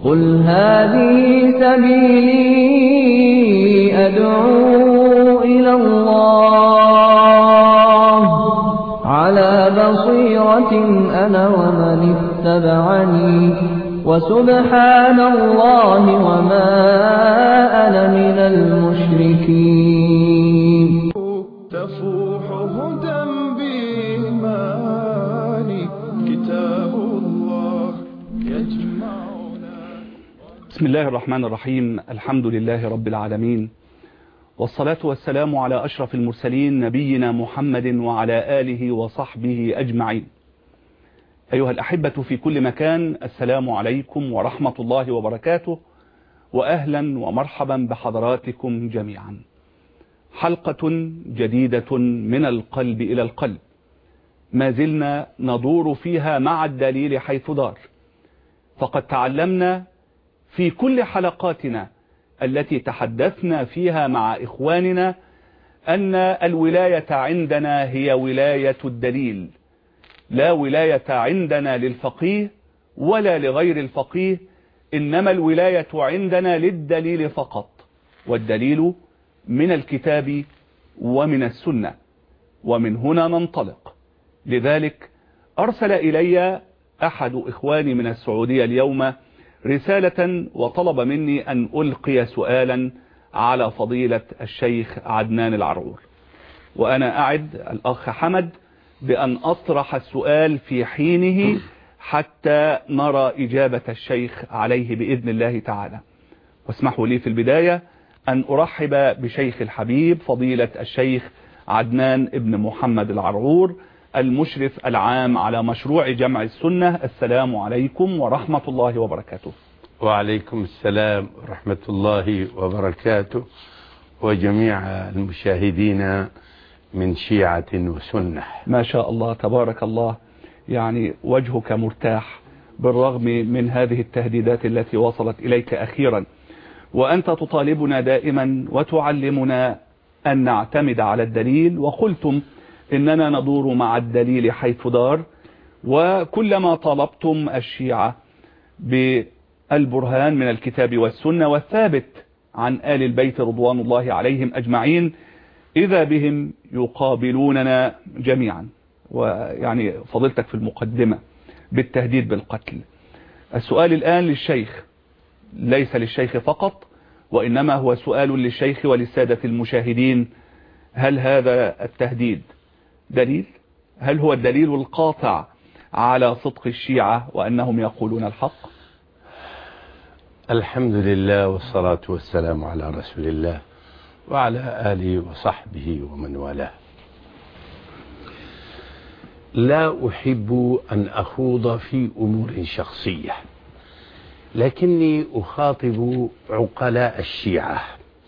قل هذه سبيلي أدعو إلى الله على بصيرة أنا ومن اتبعني وسبحان الله وما أنا من المشركين. تفوح هدى بإيماني كتاب الله يجمعنا. بسم الله الرحمن الرحيم. الحمد لله رب العالمين، والصلاة والسلام على أشرف المرسلين نبينا محمد وعلى آله وصحبه أجمعين. أيها الأحبة في كل مكان، السلام عليكم ورحمة الله وبركاته، وأهلا ومرحبا بحضراتكم جميعا. حلقة جديدة من القلب إلى القلب، ما زلنا ندور فيها مع الدليل حيث دار. فقد تعلمنا في كل حلقاتنا التي تحدثنا فيها مع إخواننا أن الولاية عندنا هي ولاية الدليل، لا ولاية عندنا للفقيه ولا لغير الفقيه، إنما الولاية عندنا للدليل فقط، والدليل من الكتاب ومن السنة، ومن هنا ننطلق. لذلك أرسل إلي أحد إخواني من السعودية اليوم رسالة وطلب مني أن ألقي سؤالا على فضيلة الشيخ عدنان العرعور، وأنا أعد الأخ حمد بأن أطرح السؤال في حينه حتى نرى إجابة الشيخ عليه بإذن الله تعالى. واسمحوا لي في البداية أن أرحب بشيخ الحبيب فضيلة الشيخ عدنان ابن محمد العرعور، المشرف العام على مشروع جمع السنة. السلام عليكم ورحمة الله وبركاته. وعليكم السلام ورحمة الله وبركاته، وجميع المشاهدين من شيعة وسنة. ما شاء الله تبارك الله، يعني وجهك مرتاح بالرغم من هذه التهديدات التي وصلت إليك أخيرا، وأنت تطالبنا دائما وتعلمنا أن نعتمد على الدليل، وقلتم إننا ندور مع الدليل حيث دار. وكلما طلبتم الشيعة بالبرهان من الكتاب والسنة والثابت عن آل البيت رضوان الله عليهم أجمعين، إذا بهم يقابلوننا جميعا، ويعني فضلتك في المقدمة بالتهديد بالقتل. السؤال الآن للشيخ، ليس للشيخ فقط، وإنما هو سؤال للشيخ وللسادة المشاهدين. هل هذا التهديد دليل؟ هل هو الدليل القاطع على صدق الشيعة وأنهم يقولون الحق؟ الحمد لله والصلاة والسلام على رسول الله وعلى آله وصحبه ومن والاه. لا أحب أن أخوض في أمور شخصية، لكني أخاطب عقلاء الشيعة.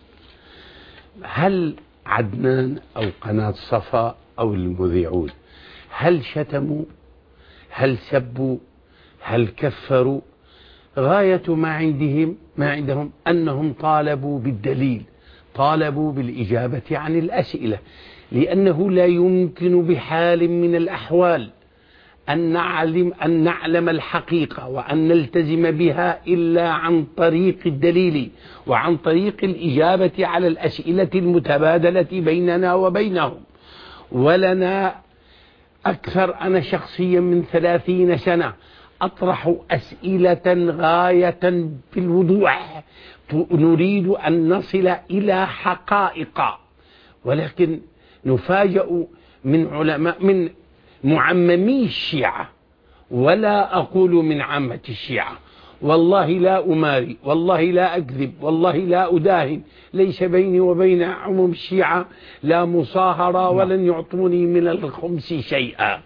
هل عدنان أو قناة صفا أو المذيعون هل شتموا؟ هل سبوا؟ هل كفروا؟ غاية ما عندهم أنهم طالبوا بالدليل، طالبوا بالإجابة عن الأسئلة، لأنه لا يمكن بحال من الأحوال أن نعلم الحقيقة وأن نلتزم بها إلا عن طريق الدليل وعن طريق الإجابة على الأسئلة المتبادلة بيننا وبينهم. ولنا أكثر، أنا شخصيا من 30 سنة أطرح أسئلة غاية في الوضوح، نريد أن نصل إلى حقائق، ولكن نفاجأ من علماء، من معممي الشيعة، ولا أقول من عامة الشيعة. والله لا أماري، والله لا أكذب، والله لا أداهن، ليس بيني وبين عموم الشيعة لا مصاهرة، ولن يعطوني من الخمس شيئا.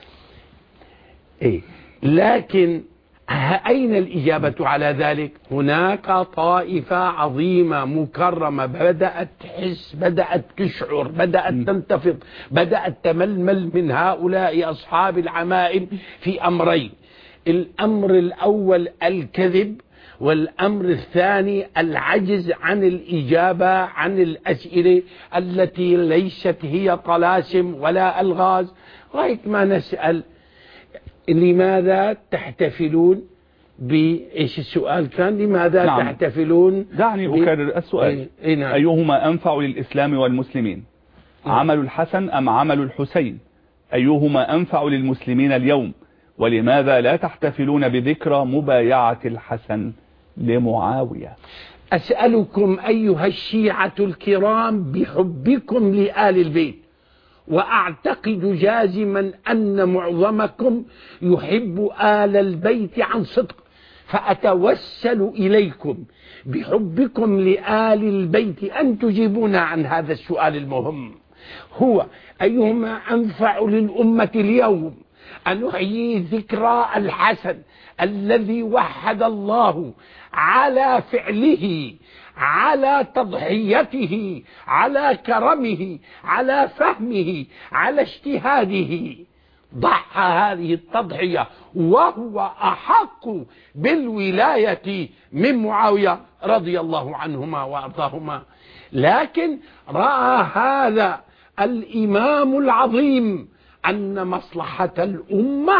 لكن أين الإجابة على ذلك؟ هناك طائفة عظيمة مكرمة بدأت تحس، بدأت تشعر، بدأت تنتفض، بدأت تململ من هؤلاء أصحاب العمائم في أمرين: الأمر الأول الكذب، والأمر الثاني العجز عن الإجابة عن الأسئلة التي ليست هي طلاسم ولا ألغاز. غاية ما نسأل: لماذا تحتفلون بإيش السؤال كان؟ لماذا نعم. تحتفلون؟ دعني أكرر السؤال. نعم. أيهما أنفع للإسلام والمسلمين؟ عمل الحسن أم عمل الحسين؟ أيهما أنفع للمسلمين اليوم؟ ولماذا لا تحتفلون بذكرى مبايعة الحسن لمعاوية؟ أسألكم أيها الشيعة الكرام بحبكم لآل البيت، وأعتقد جازما أن معظمكم يحب آل البيت عن صدق، فأتوسل إليكم بحبكم لآل البيت أن تجيبونا عن هذا السؤال المهم، هو أيهما أنفع للأمة اليوم؟ أن نحيي ذكرى الحسن الذي وحد الله على فعله، على تضحيته، على كرمه، على فهمه، على اجتهاده، ضحى هذه التضحية وهو أحق بالولاية من معاوية رضي الله عنهما وأرضاهما. لكن رأى هذا الإمام العظيم أن مصلحة الأمة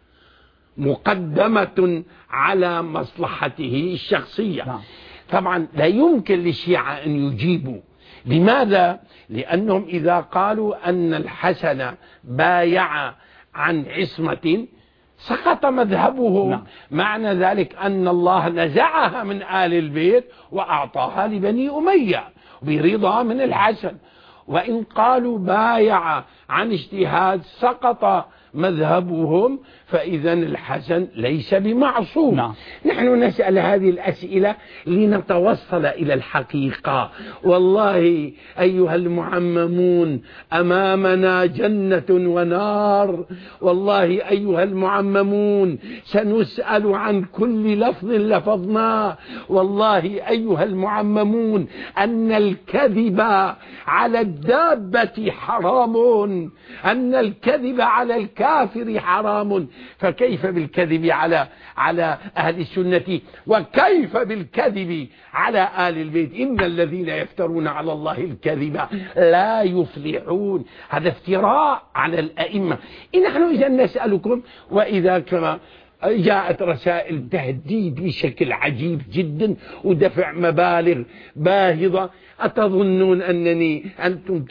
مقدمة على مصلحته الشخصية. طبعا لا يمكن للشيعة أن يجيبوا. لماذا؟ لأنهم إذا قالوا أن الحسن بايع عن عصمة سقط مذهبهم. معنى ذلك أن الله نزعها من آل البيت وأعطاها لبني أمية برضا من الحسن. وإن قالوا بايع عن اجتهاد سقط مذهبهم، فإذا الحسن ليس بمعصوم. نحن نسأل هذه الأسئلة لنتوصل إلى الحقيقة. والله أيها المعممون أمامنا جنة ونار، والله أيها المعممون سنسأل عن كل لفظ لفظناه، والله أيها المعممون أن الكذب على الدابة حرام، أن الكذب على الكافر حرام، فكيف بالكذب على أهل السنة؟ وكيف بالكذب على آل البيت؟ إن الذين يفترون على الله الكذب لا يفلحون. هذا افتراء على الأئمة. نحن إذا نسألكم، وإذا كما جاءت رسائل تهديد بشكل عجيب جدا ودفع مبالغ باهظة، أتظنون أنتم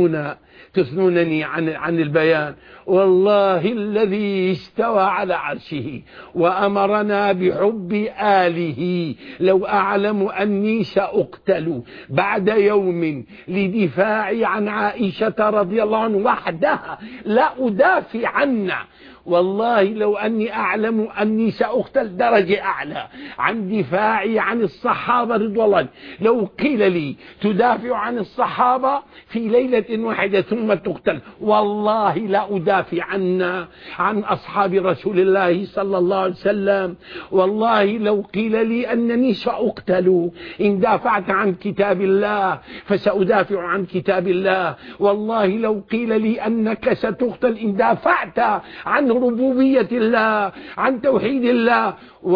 تثنونني عن البيان؟ والله الذي استوى على عرشه وأمرنا بحب آله لو أعلم أني سأقتل بعد يوم لدفاعي عن عائشة رضي الله عنها وحدها لا أدافع عنها. والله لو أني أعلم أني سأقتل درجة أعلى عن دفاعي عن الصحابة رضوان الله، لو قيل لي تدافع عن الصحابة في ليلة واحدة ثم تقتل، والله لا أدافع عن أصحاب رسول الله صلى الله عليه وسلم. والله لو قيل لي أنني سأقتل إن دافعت عن كتاب الله فسأدافع عن كتاب الله. والله لو قيل لي أنك ستقتل إن دافعت عن ربوبية الله، عن توحيد الله،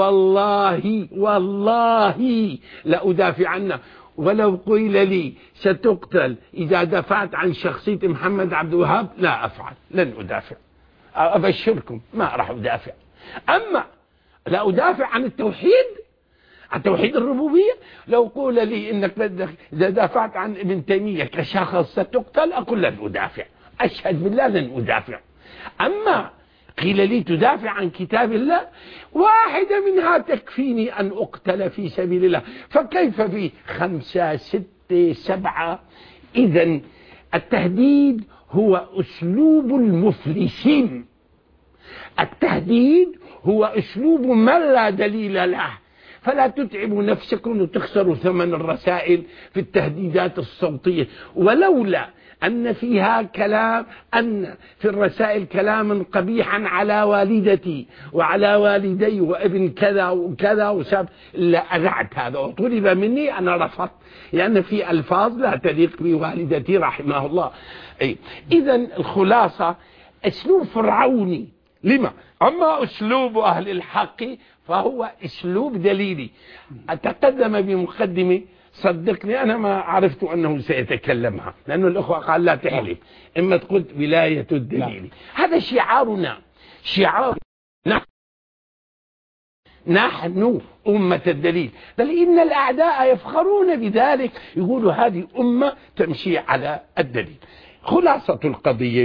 والله لا أدافع عنه. ولو قيل لي ستقتل إذا دافعت عن شخصية محمد عبد الوهاب لا أفعل، لن أدافع، أبشركم ما راح أدافع. أما لا أدافع عن التوحيد، عن توحيد الربوبية. لو قول لي إنك إذا دافعت عن ابن تيمية كشخص ستقتل، أقول لن أدافع، أشهد بالله لن أدافع. أما قيل لي تدافع عن كتاب الله، واحدة منها تكفيني أن أقتل في سبيل الله، فكيف في 5 6 7؟ إذن التهديد هو أسلوب المفلسين، التهديد هو أسلوب من لا دليل له. فلا تتعبوا نفسكم وتخسروا ثمن الرسائل في التهديدات الصوتية. ولولا أن فيها كلام، أن في الرسائل كلاما قبيحا على والدتي وعلى والدي وابن كذا وكذا وساب، لا أذعت هذا وطلب مني، أنا رفضت، لأن في ألفاظ لا تليق بوالدتي رحمه الله. إذن الخلاصة أسلوب فرعوني. لما؟ أما أسلوب أهل الحق فهو أسلوب دليلي. أتقدم بمقدمة، صدقني أنا ما عرفت أنه سيتكلمها، لأنه الأخوة قال لا تحلف، إما تقول ولاية الدليل. هذا شعارنا، شعار نحن أمة الدليل، بل إن الأعداء يفخرون بذلك، يقولوا هذه أمة تمشي على الدليل. خلاصة القضية،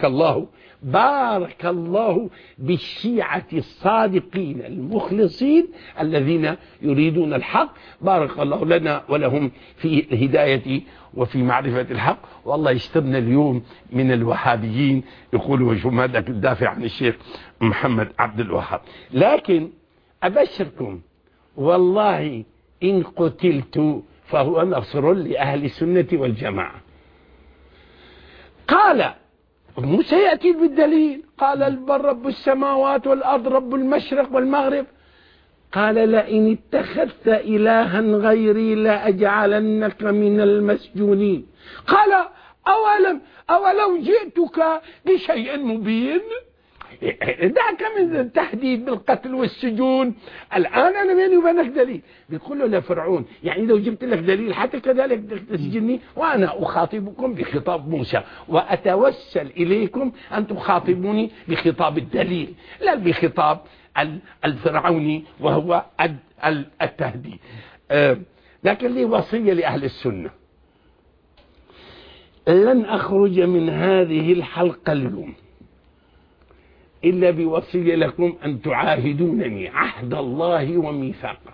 بارك الله بالشيعة الصادقين المخلصين الذين يريدون الحق، بارك الله لنا ولهم في الهداية وفي معرفة الحق. والله يسترنا اليوم من الوهابيين يقولوا شو ماذا تدافع عن الشيخ محمد عبد الوهاب. لكن أبشركم والله إن قتلت فهو نصر لأهل السنة والجماعة. قال موسى يأتي بالدليل، قال بل رب السماوات والأرض رب المشرق والمغرب، قال لئن اتخذت إلها غيري لأجعلنك من المسجونين. قال أولو جئتك بشيء مبين، دعك من التهديد بالقتل والسجون، الآن أنا بيني وبينك دليل. بيقول له لفرعون يعني لو جبت لك دليل حتى كذلك تسجني، وأنا أخاطبكم بخطاب موسى وأتوسل إليكم أن تخاطبوني بخطاب الدليل لا بخطاب الفرعوني وهو التهديد. لكن لي وصية لأهل السنة، لن أخرج من هذه الحلقة اليوم إلا بوصية لكم أن تعاهدونني عهد الله وميثاقه،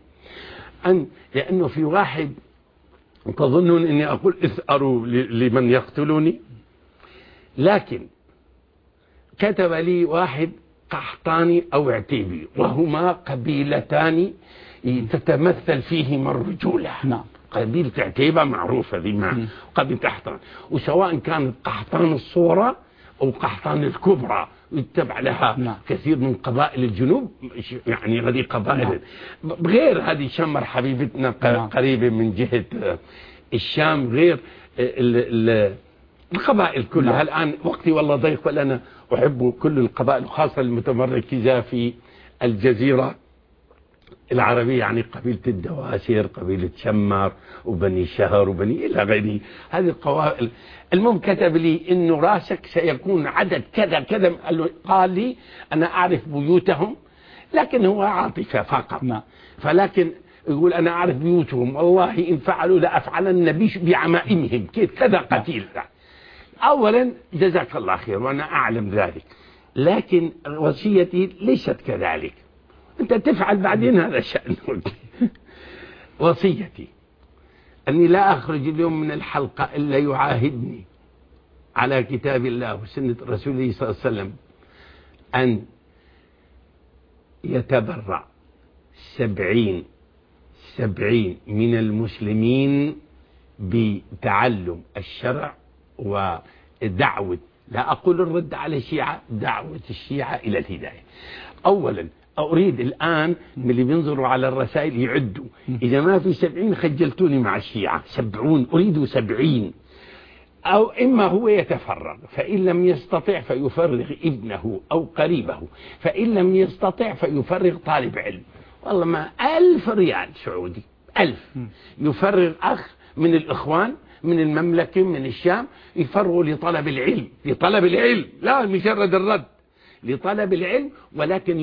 لأنه في واحد تظنون أني أقول اثأروا لمن يقتلوني، لكن كتب لي واحد قحطاني أو عتيبي وهما قبيلتان تتمثل فيهما الرجولة. نعم. قبيلة عتيبة معروفة ذي قبيلة قحطان، وسواء كانت قحطان الصورة أو قحطان الكبرى يتبع لها نعم. كثير من قبائل الجنوب، يعني هذه قبائل نعم. غير هذه شمر حبيبتنا نعم. قريبة من جهة الشام، غير القبائل كلها نعم. الآن وقتي والله ضيق، ولأنا أحب كل القبائل خاصة المتمركزة في الجزيرة العربية، يعني قبيلة الدواسر، قبيلة شمر وبني شهر وبني إلى غيره، هذه القبائل. المهم كتب لي إنه راسك سيكون عدد كذا كذا، قال لي أنا أعرف بيوتهم، لكن هو عاطفة فقط نعم. فلكن يقول أنا أعرف بيوتهم، والله إن فعلوا لأفعلن بعمائمهم كذا قتيل. أولا جزاك الله خير وأنا أعلم ذلك، لكن وصيتي ليست كذلك، أنت تفعل بعدين هذا شأنك. وصيتي أني لا أخرج اليوم من الحلقة إلا يعاهدني على كتاب الله وسنة رسوله صلى الله عليه وسلم أن يتبرع 70 من المسلمين بتعلم الشرع ودعوة، لا أقول الرد على الشيعة، دعوة الشيعة إلى الهداية. أولا أريد الآن من اللي بينظروا على الرسائل يعدوا، إذا ما في 70 خجلتوني مع الشيعة، 70 أريد 70. أو إما هو يتفرغ، فإن لم يستطع فيفرغ ابنه أو قريبه، فإن لم يستطع فيفرغ طالب علم، والله ما 1000 ريال سعودي 1000 يفرغ أخ من الإخوان من المملكة من الشام، يفرغوا لطلب العلم لا مجرد الرد، لطلب العلم، ولكن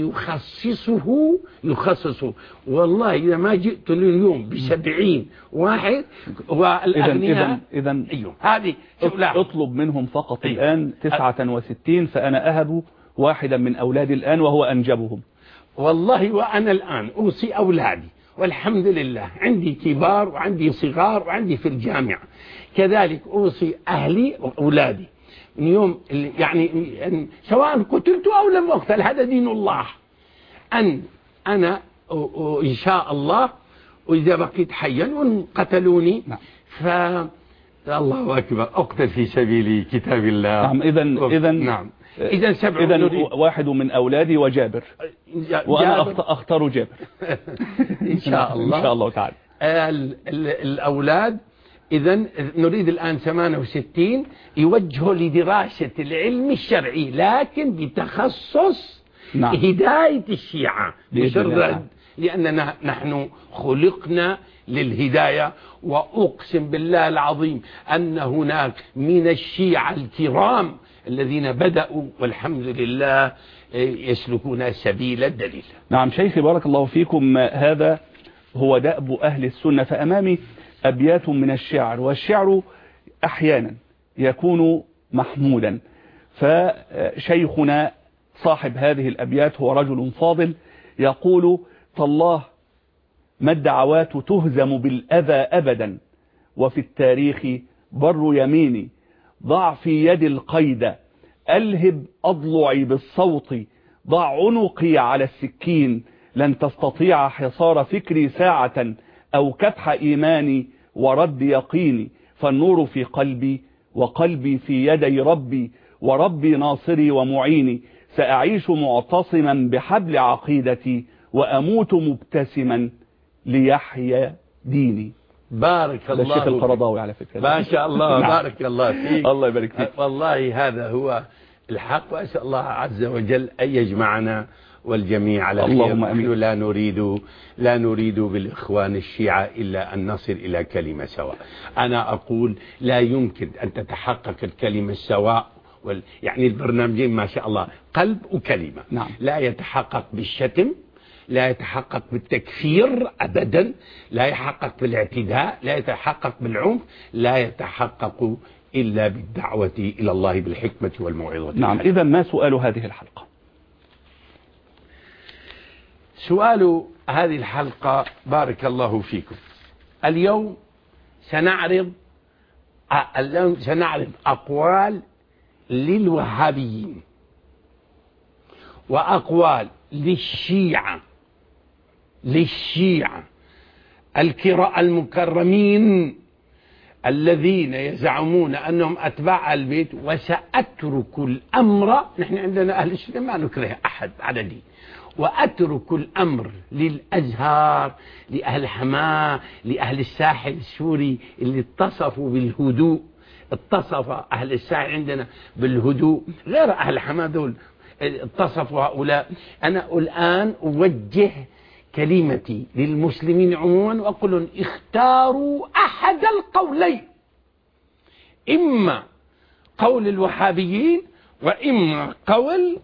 يخصصه. والله إذا ما جئت اليوم ب70 واحد والأغنياء إذن أيوه هذه اطلب منهم فقط الآن 69، فأنا أهب واحدا من أولادي الآن وهو أنجبهم. والله وأنا الآن أوصي أولادي، والحمد لله عندي كبار وعندي صغار وعندي في الجامعة، كذلك أوصي أهلي وأولادي من يوم يعني سواء قتلت أو لم أقتل، هذا دين الله، أن أنا إن شاء الله وإذا بقيت حيا وإن قتلوني فالله أكبر أقتل في سبيل كتاب الله. نعم. إذن واحد من أولادي وجابر، وأنا أختار جابر إن شاء الله. إن شاء الله تعالى. الأولاد إذن نريد الآن 68 يوجهوا لدراسة العلم الشرعي، لكن بتخصص نعم. هداية الشيعة مجرد، لأننا نحن خلقنا للهداية. وأقسم بالله العظيم أن هناك من الشيعة الكرام الذين بدأوا والحمد لله يسلكون سبيل الدليل. نعم شيخي بارك الله فيكم، هذا هو دأب أهل السنة. فأمامي أبيات من الشعر، والشعر أحيانا يكون محمودا، فشيخنا صاحب هذه الأبيات هو رجل فاضل يقول: تالله ما الدعوات تهزم بالأذى أبدا، وفي التاريخ بر يميني، ضع في يد القيد ألهب أضلعي بالصوت، ضع عنقي على السكين، لن تستطيع حصار فكري ساعة، أو كبح إيماني ورد يقيني، فالنور في قلبي وقلبي في يدي ربي، وربي ناصري ومعيني، سأعيش معتصما بحبل عقيدتي، وأموت مبتسما ليحيى ديني. بارك الله الشيخ القرضاوي على فكرة. ما شاء الله. نعم. بارك الله فيك. الله يبارك فيك. والله هذا هو الحق، وأسأل الله عز وجل أن يجمعنا والجميع على خير. اللهم آمين. نحن لا نريد بالإخوان الشيعة إلا أن نصل إلى كلمة سواء. أنا أقول لا يمكن أن تتحقق الكلمة السواء، يعني البرنامجين ما شاء الله قلب وكلمة. نعم. لا يتحقق بالشتم، لا يتحقق بالتكفير أبدا، لا يتحقق بالاعتداء، لا يتحقق بالعنف، لا يتحقق إلا بالدعوة إلى الله بالحكمة والموعظة. نعم. إذا ما سؤال هذه الحلقة؟ سؤال هذه الحلقة بارك الله فيكم، اليوم سنعرض أقوال للوهابيين، وأقوال للشيعة المكرمين الذين يزعمون أنهم أتباع البيت. وسأترك الأمر، نحن عندنا أهل السنة ما نكره أحد على دين، وأترك الأمر للأزهار، لأهل حماة، لأهل الساحل السوري اللي اتصفوا بالهدوء. اتصف أهل الساحل عندنا بالهدوء، غير أهل حماة دول اتصفوا هؤلاء. أنا الآن أوجه كلمتي للمسلمين عموما وأقول لهم: اختاروا أحد القولين، إما قول الوهابيين وإما قول،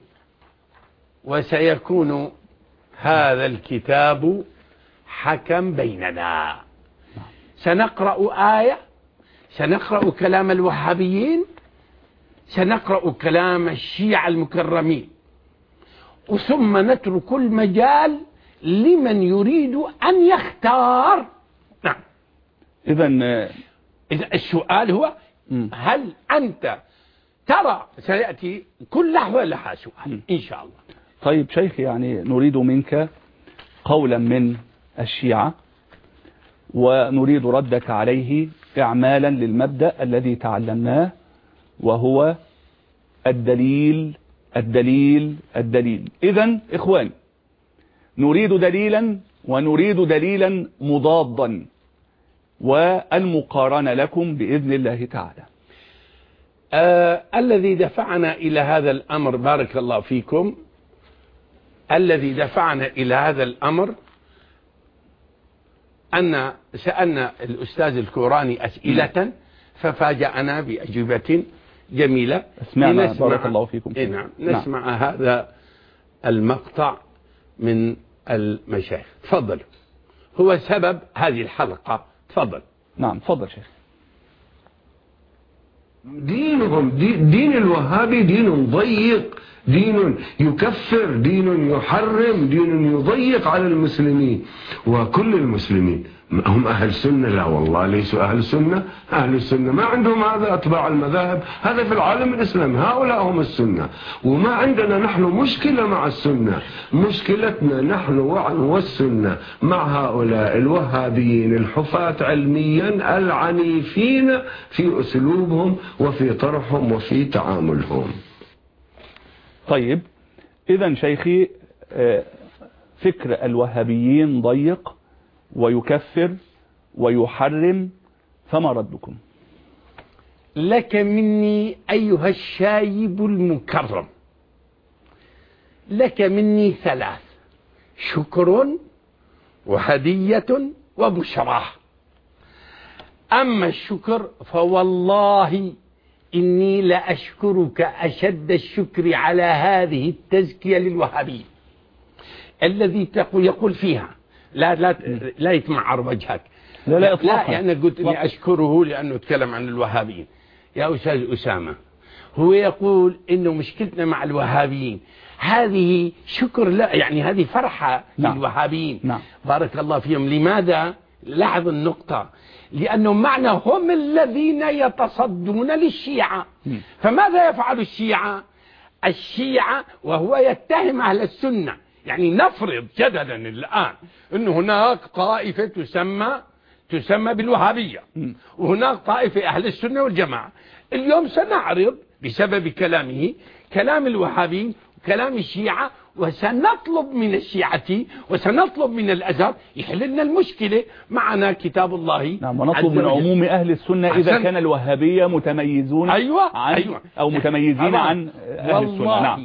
وسيكون هذا الكتاب حكم بيننا. سنقرأ آية، سنقرأ كلام الوهابيين، سنقرأ كلام الشيعة المكرمين، ثم نترك المجال لمن يريد أن يختار. نعم. إذا السؤال هو: هل أنت ترى سيأتي كل لحظة لها سؤال إن شاء الله. طيب شيخ، يعني نريد منك قولا من الشيعة، ونريد ردك عليه إعمالا للمبدأ الذي تعلمناه، وهو الدليل الدليل الدليل. إذن إخواني، نريد دليلا، ونريد دليلا مضادا، والمقارنة لكم بإذن الله تعالى. الذي دفعنا إلى هذا الأمر بارك الله فيكم، الذي دفعنا إلى هذا الأمر أن سألنا الأستاذ الكوراني أسئلة ففاجأنا بأجوبة جميلة. اسمعنا بارك الله فيكم. نعم. نسمع هذا المقطع من المشايخ. تفضلوا، هو سبب هذه الحلقة. تفضل. نعم تفضل شيخ. دينهم دين الوهابي دين ضيق، دين يكفر، دين يحرم، دين يضيق على المسلمين وكل المسلمين. هم أهل سنة؟ لا والله ليسوا أهل سنة. أهل السنة ما عندهم هذا، أتباع المذاهب هذا في العالم الإسلامي، هؤلاء هم السنة. وما عندنا نحن مشكلة مع السنة، مشكلتنا نحن والسنة مع هؤلاء الوهابيين الحفاة علميا العنيفين في أسلوبهم وفي طرحهم وفي تعاملهم. طيب إذن شيخي، فكر الوهابيين ضيق ويكفر ويحرم، فما ردكم؟ لك مني أيها الشايب المكرم، لك مني 3: شكر وهدية وبشرى. أما الشكر فوالله إني لأشكرك أشد الشكر على هذه التزكية للوهابيين الذي يقول فيها لا يتمعر وجهك. لا إطلاقا. أنا قلت إني أشكره لأنه اتكلم عن الوهابيين. يا أستاذ أسامة، هو يقول إنه مشكلتنا مع الوهابيين هذه شكر لا، يعني هذه فرحة للوهابيين. نعم. بارك الله فيهم. لماذا؟ لاحظ النقطة، لأنه معنى هم الذين يتصدون للشيعة. فماذا يفعل الشيعة وهو يتهم أهل السنة؟ يعني نفرض جدلا الآن أن هناك طائفة تسمى بالوهابية، وهناك طائفة أهل السنة والجماعة. اليوم سنعرض بسبب كلامه كلام الوهابيين وكلام الشيعة، وسنطلب من الشيعة وسنطلب من الأزهر يحل لنا المشكلة. معنا كتاب الله. نعم. ونطلب من عموم أهل السنة إذا كان الوهابية متميزون أو متميزين عن أهل السنة. نعم.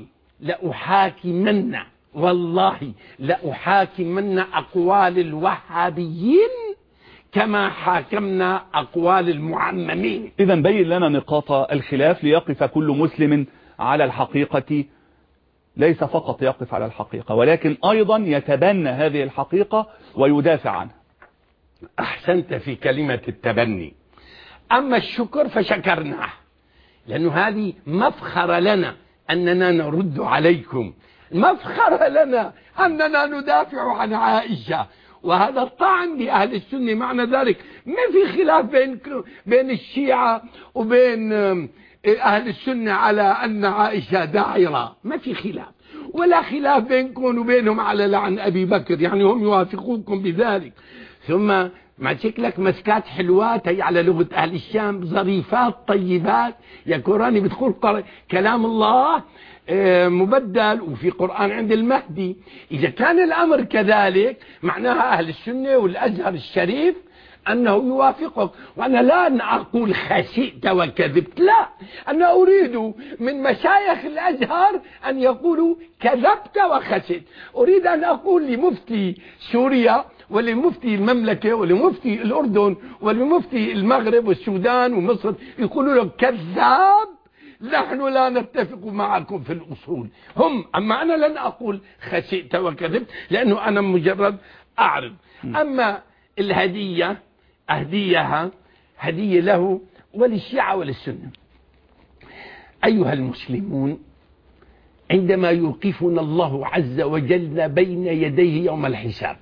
والله لأحاكمن أقوال الوهابيين كما حاكمنا أقوال المعممين. إذا بين لنا نقاط الخلاف ليقف كل مسلم على الحقيقة، ليس فقط يقف على الحقيقة ولكن أيضا يتبنى هذه الحقيقة ويدافع عنها. أحسنت في كلمة التبني. أما الشكر فشكرناه، لأنه هذه مفخر لنا أننا نرد عليكم، مفخر لنا أننا ندافع عن عائشة، وهذا الطعن لأهل السنة. معنى ذلك ما في خلاف بين الشيعة وبين أهل السنة على أن عائشة داعرة، ما في خلاف، ولا خلاف بينكم وبينهم على لعن أبي بكر، يعني هم يوافقونكم بذلك. ثم ما شكلك مسكات حلوات هي على لغة أهل الشام، ظريفات طيبات، يا كوراني بتقول كلام الله مبدل وفي قرآن عند المهدي. إذا كان الأمر كذلك معناها أهل السنة والأزهر الشريف أنه يوافقك. وأنا لا أقول خسئت وكذبت، لا، أنا أريد من مشايخ الأزهر أن يقولوا كذبت وخسئت. أريد أن أقول لمفتي سوريا ولمفتي المملكة ولمفتي الأردن ولمفتي المغرب والسودان ومصر، يقولوا له كذاب، نحن لا نتفق معكم في الأصول. أما أنا لن أقول خسئت وكذبت لأنه أنا مجرد أعرض. أما الهدية أهديها هدية له وللشيعة وللسنة. أيها المسلمون، عندما يوقفنا الله عز وجل بين يديه يوم الحساب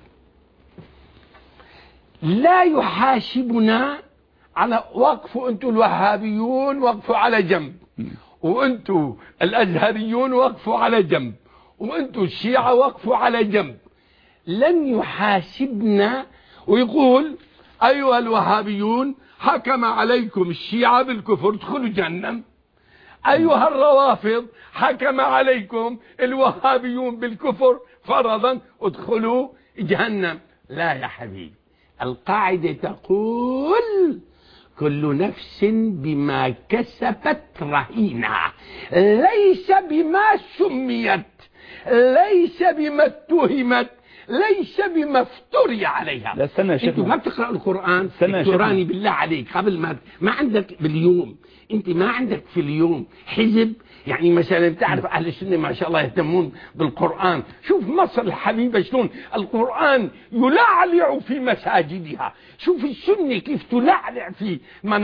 لا يحاسبنا على وقفوا أنتم الوهابيون وقفوا على جنب، وأنتم الأزهريون وقفوا على جنب، وأنتم الشيعة وقفوا على جنب. لن يحاسبنا ويقول أيها الوهابيون حكم عليكم الشيعة بالكفر ادخلوا جهنم، أيها الروافض حكم عليكم الوهابيون بالكفر فرضا ادخلوا جهنم. لا يا حبيبي، القاعدة تقول كل نفس بما كسبت رهينة، ليس بما سميت، ليس بما اتهمت، ليس بما افتري عليها. لا استنى يا شيخ، انت ما بتقرأ القرآن تراني بالله عليك قبل ما عندك باليوم، انت ما عندك في اليوم حزب. يعني مثلا تعرف أهل السنة ما شاء الله يهتمون بالقرآن. شوف مصر الحبيبة شلون القرآن يلعلع في مساجدها، شوف السنة كيف تلعلع في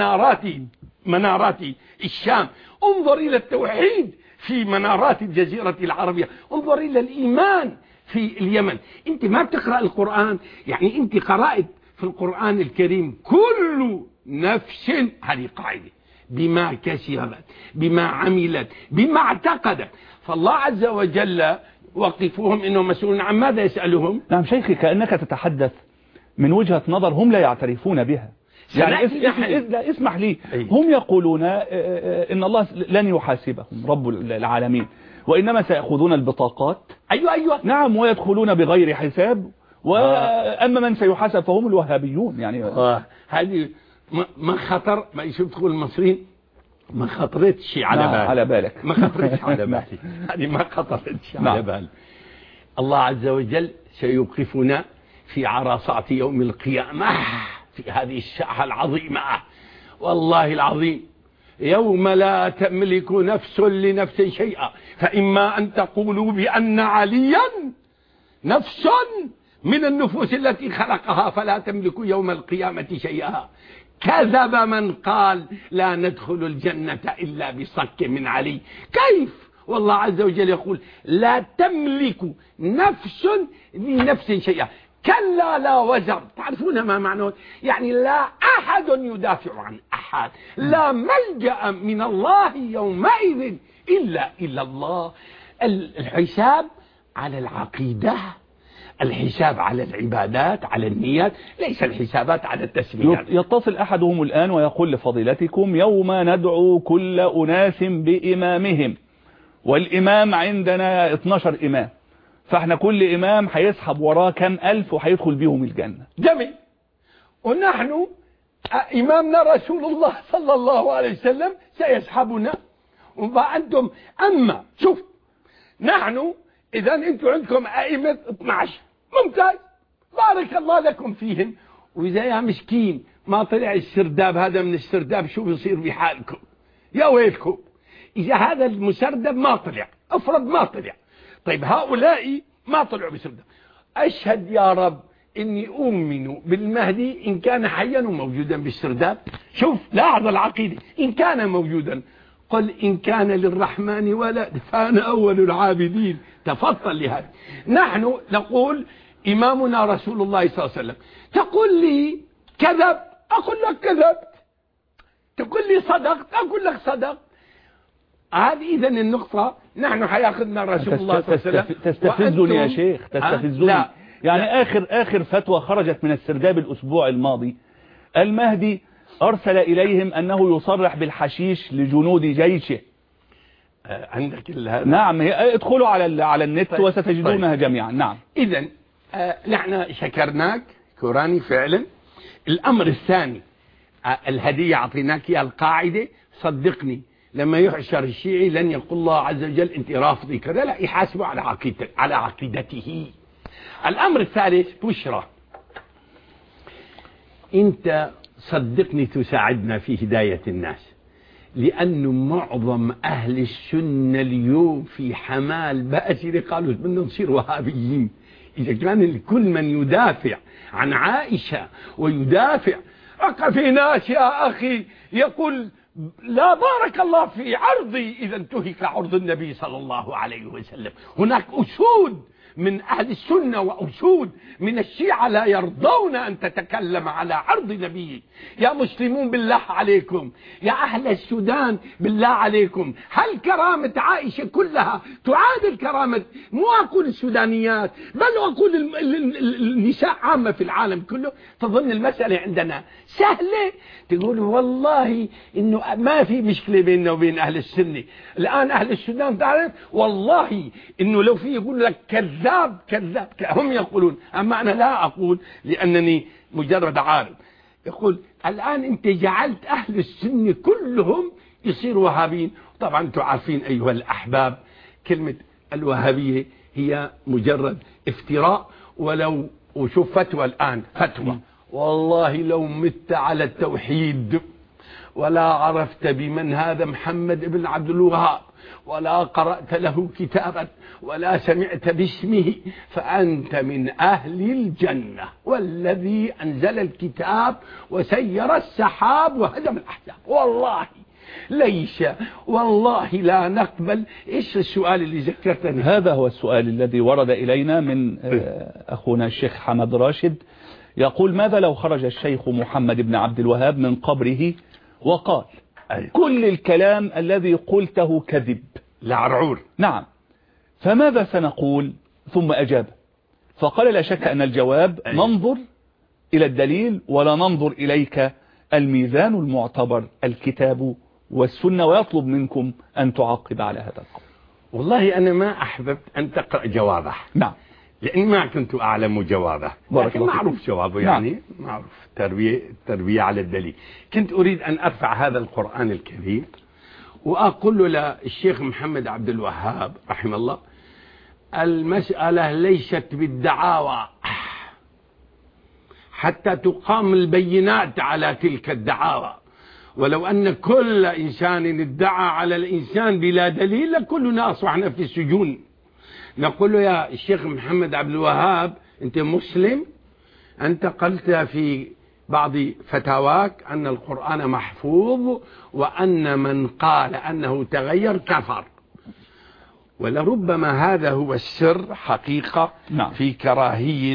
منارات الشام، انظر إلى التوحيد في منارات الجزيرة العربية، انظر إلى الإيمان في اليمن. انت ما بتقرأ القرآن، يعني انت قرأت في القرآن الكريم كل نفس، هذه قاعدة، بما كسبت، بما عملت، بما اعتقدت. فالله عز وجل وقفوهم انهم مسؤولون عن ماذا يسألهم. نعم شيخي، كأنك تتحدث من وجهة نظر هم لا يعترفون بها. يعني اسمح لي، هم يقولون ان الله لن يحاسبهم رب العالمين، وإنما سيأخذون البطاقات. أيوة نعم، ويدخلون بغير حساب. وأما من سيحاسب فهم الوهابيون. يعني هذه ما خطر، ما يشوف تقول المصريين ما خطرتش على بالك، ما خطرتش على بالي، هذه ما خطرتش على بالي. الله عز وجل سيوقفنا في عرصات يوم القيامة في هذه الساحة العظيمة، والله العظيم يوم لا تملك نفس لنفس شيئا، فإما أن تقولوا بأن عليا نفس من النفوس التي خلقها فلا تملك يوم القيامة شيئا. كذب من قال لا ندخل الجنة إلا بصك من علي. كيف والله عز وجل يقول لا تملك نفس لنفس شيئا؟ كلا لا وزر. تعرفون ما معنى؟ يعني لا أحد يدافع عن أحد، لا ملجأ من الله يومئذ إلا الله. الحساب على العقيدة، الحساب على العبادات، على النيات، ليس الحسابات على التسميات. يتصل أحدهم الآن ويقول لفضيلتكم يوم ندعو كل أناس بإمامهم، والإمام عندنا 12 إمام، فاحنا كل إمام هيسحب وراه كم ألف وهيدخل بيهم الجنة. جميل. ونحن إمامنا رسول الله صلى الله عليه وسلم سيسحبنا وأنتم. أما شوف، نحن إذا أنتم عندكم أئمة 12 ممتاز، بارك الله لكم فيهم. وإذا يا مسكين ما طلع السرداب هذا من السرداب، شو بيصير بحالكم؟ يا ويلكم إذا هذا المسردب ما طلع، افرض ما طلع. طيب هؤلاء ما طلعوا بسرداب. أشهد يا رب إني أؤمن بالمهدي إن كان حيا وموجودا بالسرداب. شوف لاحظ العقيدة، إن كان موجودا قل إن كان للرحمن ولد فأنا أول العابدين. تفضل لهذا. نحن نقول إمامنا رسول الله صلى الله عليه وسلم. تقول لي كذب، أقول لك كذبت. تقول لي صدقت، أقول لك صدقت. هذه إذن النقطة. نحن حياخذنا رسول الله صلى الله عليه وسلم. تستفزني يا شيخ، تستفزني. لا. يعني لا. آخر فتوى خرجت من السرداب الأسبوع الماضي، المهدي أرسل إليهم أنه يصرح بالحشيش لجنود جيشه. عندك هذا؟ نعم، ادخلوا على النت. طيب. وستجدونها. طيب. جميعا. نعم. إذن نحن شكرناك كوراني فعلا. الأمر الثاني، الهدية أعطيناك يا القاعدة. صدقني لما يحشر الشيعي لن يقول الله عز وجل أنت رافضي كذا، لا، يحاسبه على عقيدته. الأمر الثالث بشرى، أنت صدقني تساعدنا في هداية الناس، لأن معظم أهل السنة اليوم في حمال بأسر قالوا بدنا نصير وهابيين. إذا كان الكل من يدافع عن عائشة ويدافع، في ناس يا أخي يقول لا بارك الله في عرضي إذا انتهك عرض النبي صلى الله عليه وسلم. هناك أسود من أهل السنة وأسود من الشيعة لا يرضون أن تتكلم على عرض نبيه. يا مسلمون بالله عليكم، يا أهل السودان بالله عليكم، هل كرامة عائشة كلها تعادل كرامة، مو أقول السودانيات بل أقول النساء عامة في العالم كله؟ تظن المسألة عندنا سهلة؟ تقول والله إنه ما في مشكلة بيننا وبين أهل السنة. الآن أهل السودان تعرف والله إنه لو في يقول لك كذاب كذاب، هم يقولون، أما أنا لا أقول لأنني مجرد عارض. يقول الآن أنت جعلت أهل السنة كلهم يصيروا وهابين. طبعا أنتم عارفين أيها الأحباب كلمة الوهابية هي مجرد افتراء. ولو وشوف فتوى الآن، فتوى والله لو مت على التوحيد ولا عرفت بمن هذا محمد بن عبد الوهاب ولا قرأت له كتابا ولا سمعت باسمه فأنت من أهل الجنة، والذي أنزل الكتاب وسير السحاب وهدم الأحزاب. والله ليس، والله لا نقبل. إيش السؤال اللي ذكرتني؟ هذا هو السؤال الذي ورد إلينا من أخونا الشيخ حمد راشد، يقول ماذا لو خرج الشيخ محمد بن عبد الوهاب من قبره وقال كل الكلام الذي قلته كذب لعرعور؟ نعم، فماذا سنقول؟ ثم أجاب فقال لا شك أن الجواب ننظر إلى الدليل ولا ننظر إليك، الميزان المعتبر الكتاب والسنة، ويطلب منكم أن تعقب على هذا القول. والله أنا ما أحببت أن تقرأ جوابه. نعم، لأن ما كنت أعلم جوابه، لكن معروف جوابه. يعني نعم. معروف تربية على الدليل. كنت أريد أن أرفع هذا القرآن الكريم وأقول له للشيخ محمد عبد الوهاب رحمه الله، المسألة ليست بالدعاوى حتى تقام البينات على تلك الدعاوى، ولو أن كل إنسان ادعى على الإنسان بلا دليل لكلنا أصبحنا في السجون. نقول له يا الشيخ محمد عبد الوهاب أنت مسلم؟ أنت قلت في بعض فتاواك أن القرآن محفوظ وأن من قال أنه تغير كفر. ولربما هذا هو السر حقيقة في كراهية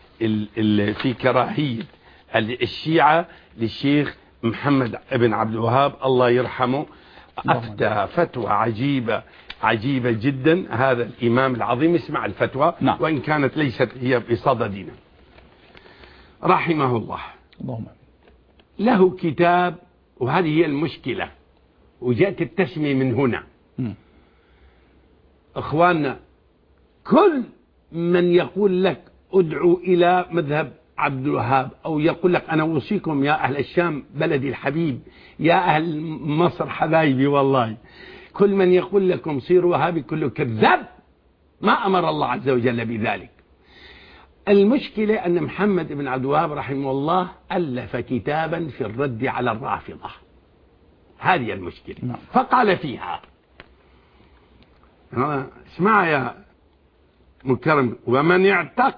الشيعة للشيخ محمد بن عبد الوهاب الله يرحمه. أفتى فتوى عجيبة جدا هذا الإمام العظيم. اسمع الفتوى وإن كانت ليست هي بصددنا رحمه الله. له كتاب، وهذه هي المشكلة وجاءت التسمية من هنا. أخواننا كل من يقول لك ادعو إلى مذهب عبد الوهاب أو يقول لك أنا أوصيكم يا أهل الشام بلدي الحبيب، يا أهل مصر حبايبي والله، كل من يقول لكم صيروا وهابي كله كذاب، ما أمر الله عز وجل بذلك. المشكلة أن محمد بن عبد الوهاب رحمه الله ألف كتابا في الرد على الرافضة. هذه المشكلة. فقال فيها اسمع يا مكرم: ومن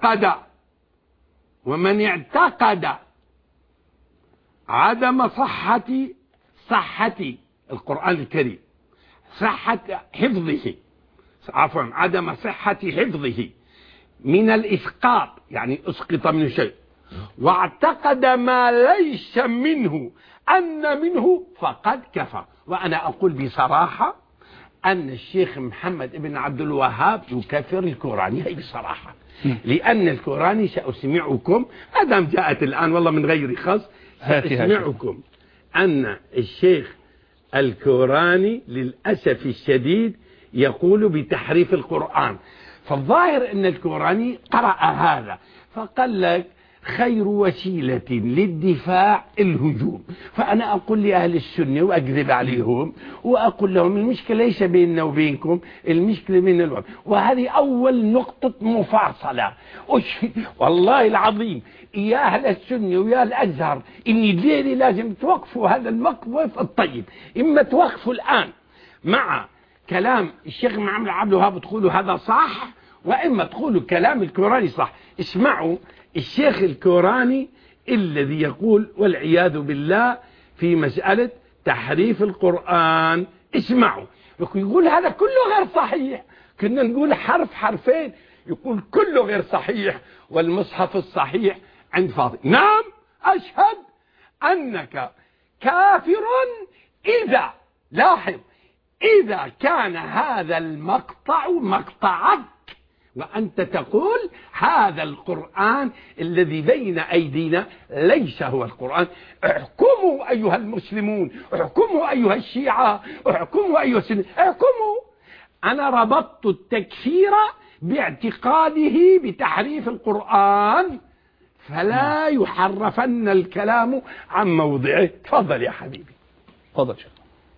اعتقد عدم صحة القرآن الكريم، عدم صحة حفظه من الإسقاط، يعني أسقط من شيء، واعتقد ما ليس منه أن منه فقد كفر. وأنا أقول بصراحة أن الشيخ محمد بن عبد الوهاب يكفر الكوراني، هي بصراحة، لأن الكوراني سأسمعكم أدام جاءت الآن والله من غير خص، سأسمعكم أن الشيخ الكوراني للأسف الشديد يقول بتحريف القرآن. فالظاهر أن الكوراني قرأ هذا فقال لك خير وسيلة للدفاع الهجوم. فأنا أقول لأهل السنة وأكذب عليهم وأقول لهم المشكلة ليس بيننا وبينكم، المشكلة بين الوهم. وهذه أول نقطة مفاصلة. والله العظيم يا أهل السنة ويا الأزهر إني الليلة لازم توقفوا هذا الموقف الطيب. إما توقفوا الآن مع كلام الشيخ محمد عبد الوهاب تقولوا هذا صح، وإما تقولوا كلام الكوراني صح. اسمعوا الشيخ الكوراني الذي يقول والعياذ بالله في مسألة تحريف القرآن. اسمعوا يقول هذا كله غير صحيح، كنا نقول حرف حرفين، يقول كله غير صحيح والمصحف الصحيح عند فاضل. نعم أشهد أنك كافر إذا، لاحظ، إذا كان هذا المقطع مقطعك وأنت تقول هذا القرآن الذي بين أيدينا ليس هو القرآن. احكموا أيها المسلمون، احكموا أيها الشيعة، احكموا أيها السنة، احكموا. أنا ربطت التكفير باعتقاده بتحريف القرآن، فلا يحرفن الكلام عن موضعه. تفضل يا حبيبي. تفضل شيخ.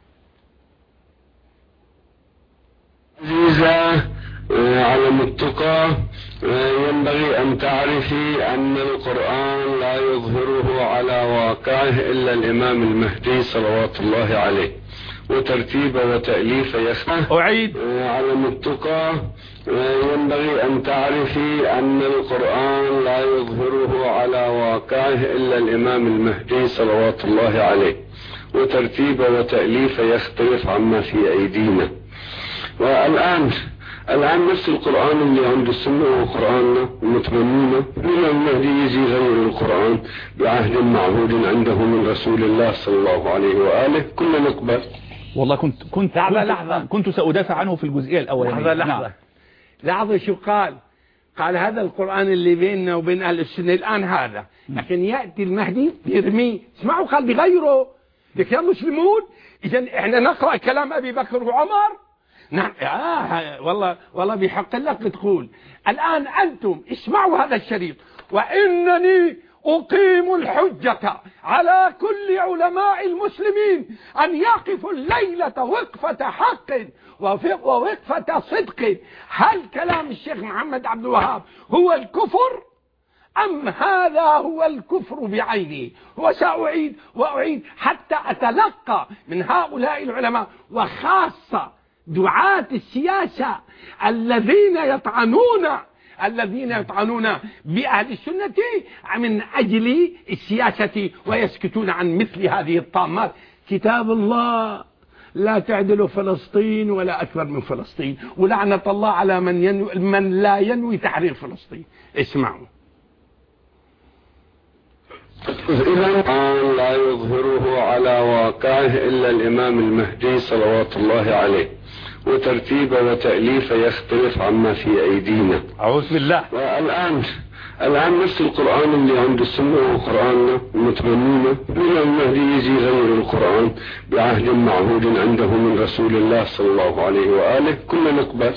عزيزة علم التقى، ينبغي أن تعرفي أن القرآن لا يظهره على واقعه إلا الإمام المهدي صلوات الله عليه، وترتيب وتأليف يختلف. أعيد. علم التقى، ينبغي أن تعرفي أن القرآن لا يظهره على واقعه إلا الإمام المهدي صلوات الله عليه، وترتيب وتأليف يختلف عما في أيدينا. والآن نفس القرآن اللي عند السنة هو قرآننا المتمنون، الإمام المهدي يجي غير القرآن بعهد معهود عنده من رسول الله صلى الله عليه وآله، كنا نقبل. والله كنت سأدافع عنه في الجزئية الأولانية. لحظة شو قال هذا القرآن اللي بيننا وبين أهل السنة الآن هذا، لكن يأتي المهدي يرميه. اسمعوا قال بغيره. لك يا مسلمون إذن احنا نقرأ كلام أبي بكر وعمر. نعم والله بحق لك تقول. الآن أنتم اسمعوا هذا الشريط: وإنني أقيم الحجة على كل علماء المسلمين أن يقفوا الليلة وقفة حق ووقفة صدق. هل كلام الشيخ محمد عبد الوهاب هو الكفر أم هذا هو الكفر بعينه؟ وسأعيد وأعيد حتى أتلقى من هؤلاء العلماء وخاصة دعاة السياسة الذين يطعنون بأهل السنة من أجل السياسة ويسكتون عن مثل هذه الطامات. كتاب الله لا تعدل فلسطين ولا أكبر من فلسطين، ولعنة الله على من لا ينوي تحرير فلسطين. اسمعوا. إذا لا يظهره على واقعه إلا الإمام المهدي صلوات الله عليه، وترتيبه وتأليفه يختلف عما في أيدينا. أعوذ بالله. الآن نفس القرآن اللي عند السنة وقرآننا المتبنين، الإمام المهدي يجي غير القرآن بعهد معهود عنده من رسول الله صلى الله عليه وآله، كنا نقبل.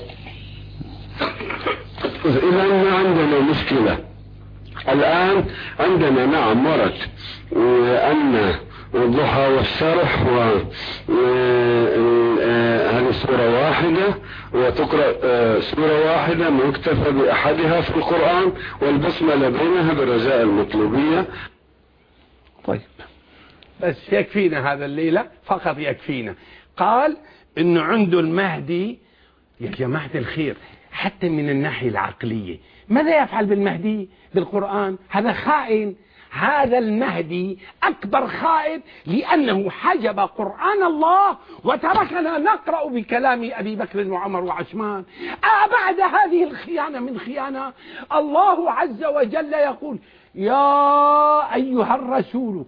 إذا ما عندنا مشكلة. الآن عندنا نعم ورد وأن الضحى والسرح هذه سورة واحدة، وتقرأ سورة واحدة مكتفى بأحدها في القرآن، والبسملة بينها بالرجاء المطلوبية. طيب بس يكفينا هذا الليلة فقط، يكفينا. قال إنه عنده المهدي. يا جماعة الخير، حتى من الناحية العقلية ماذا يفعل بالمهدي بالقرآن؟ هذا خائن. هذا المهدي أكبر خائن، لأنه حجب قرآن الله وتركنا نقرأ بكلام أبي بكر وعمر وعثمان. بعد هذه الخيانة من خيانة، الله عز وجل يقول: يا أيها الرسول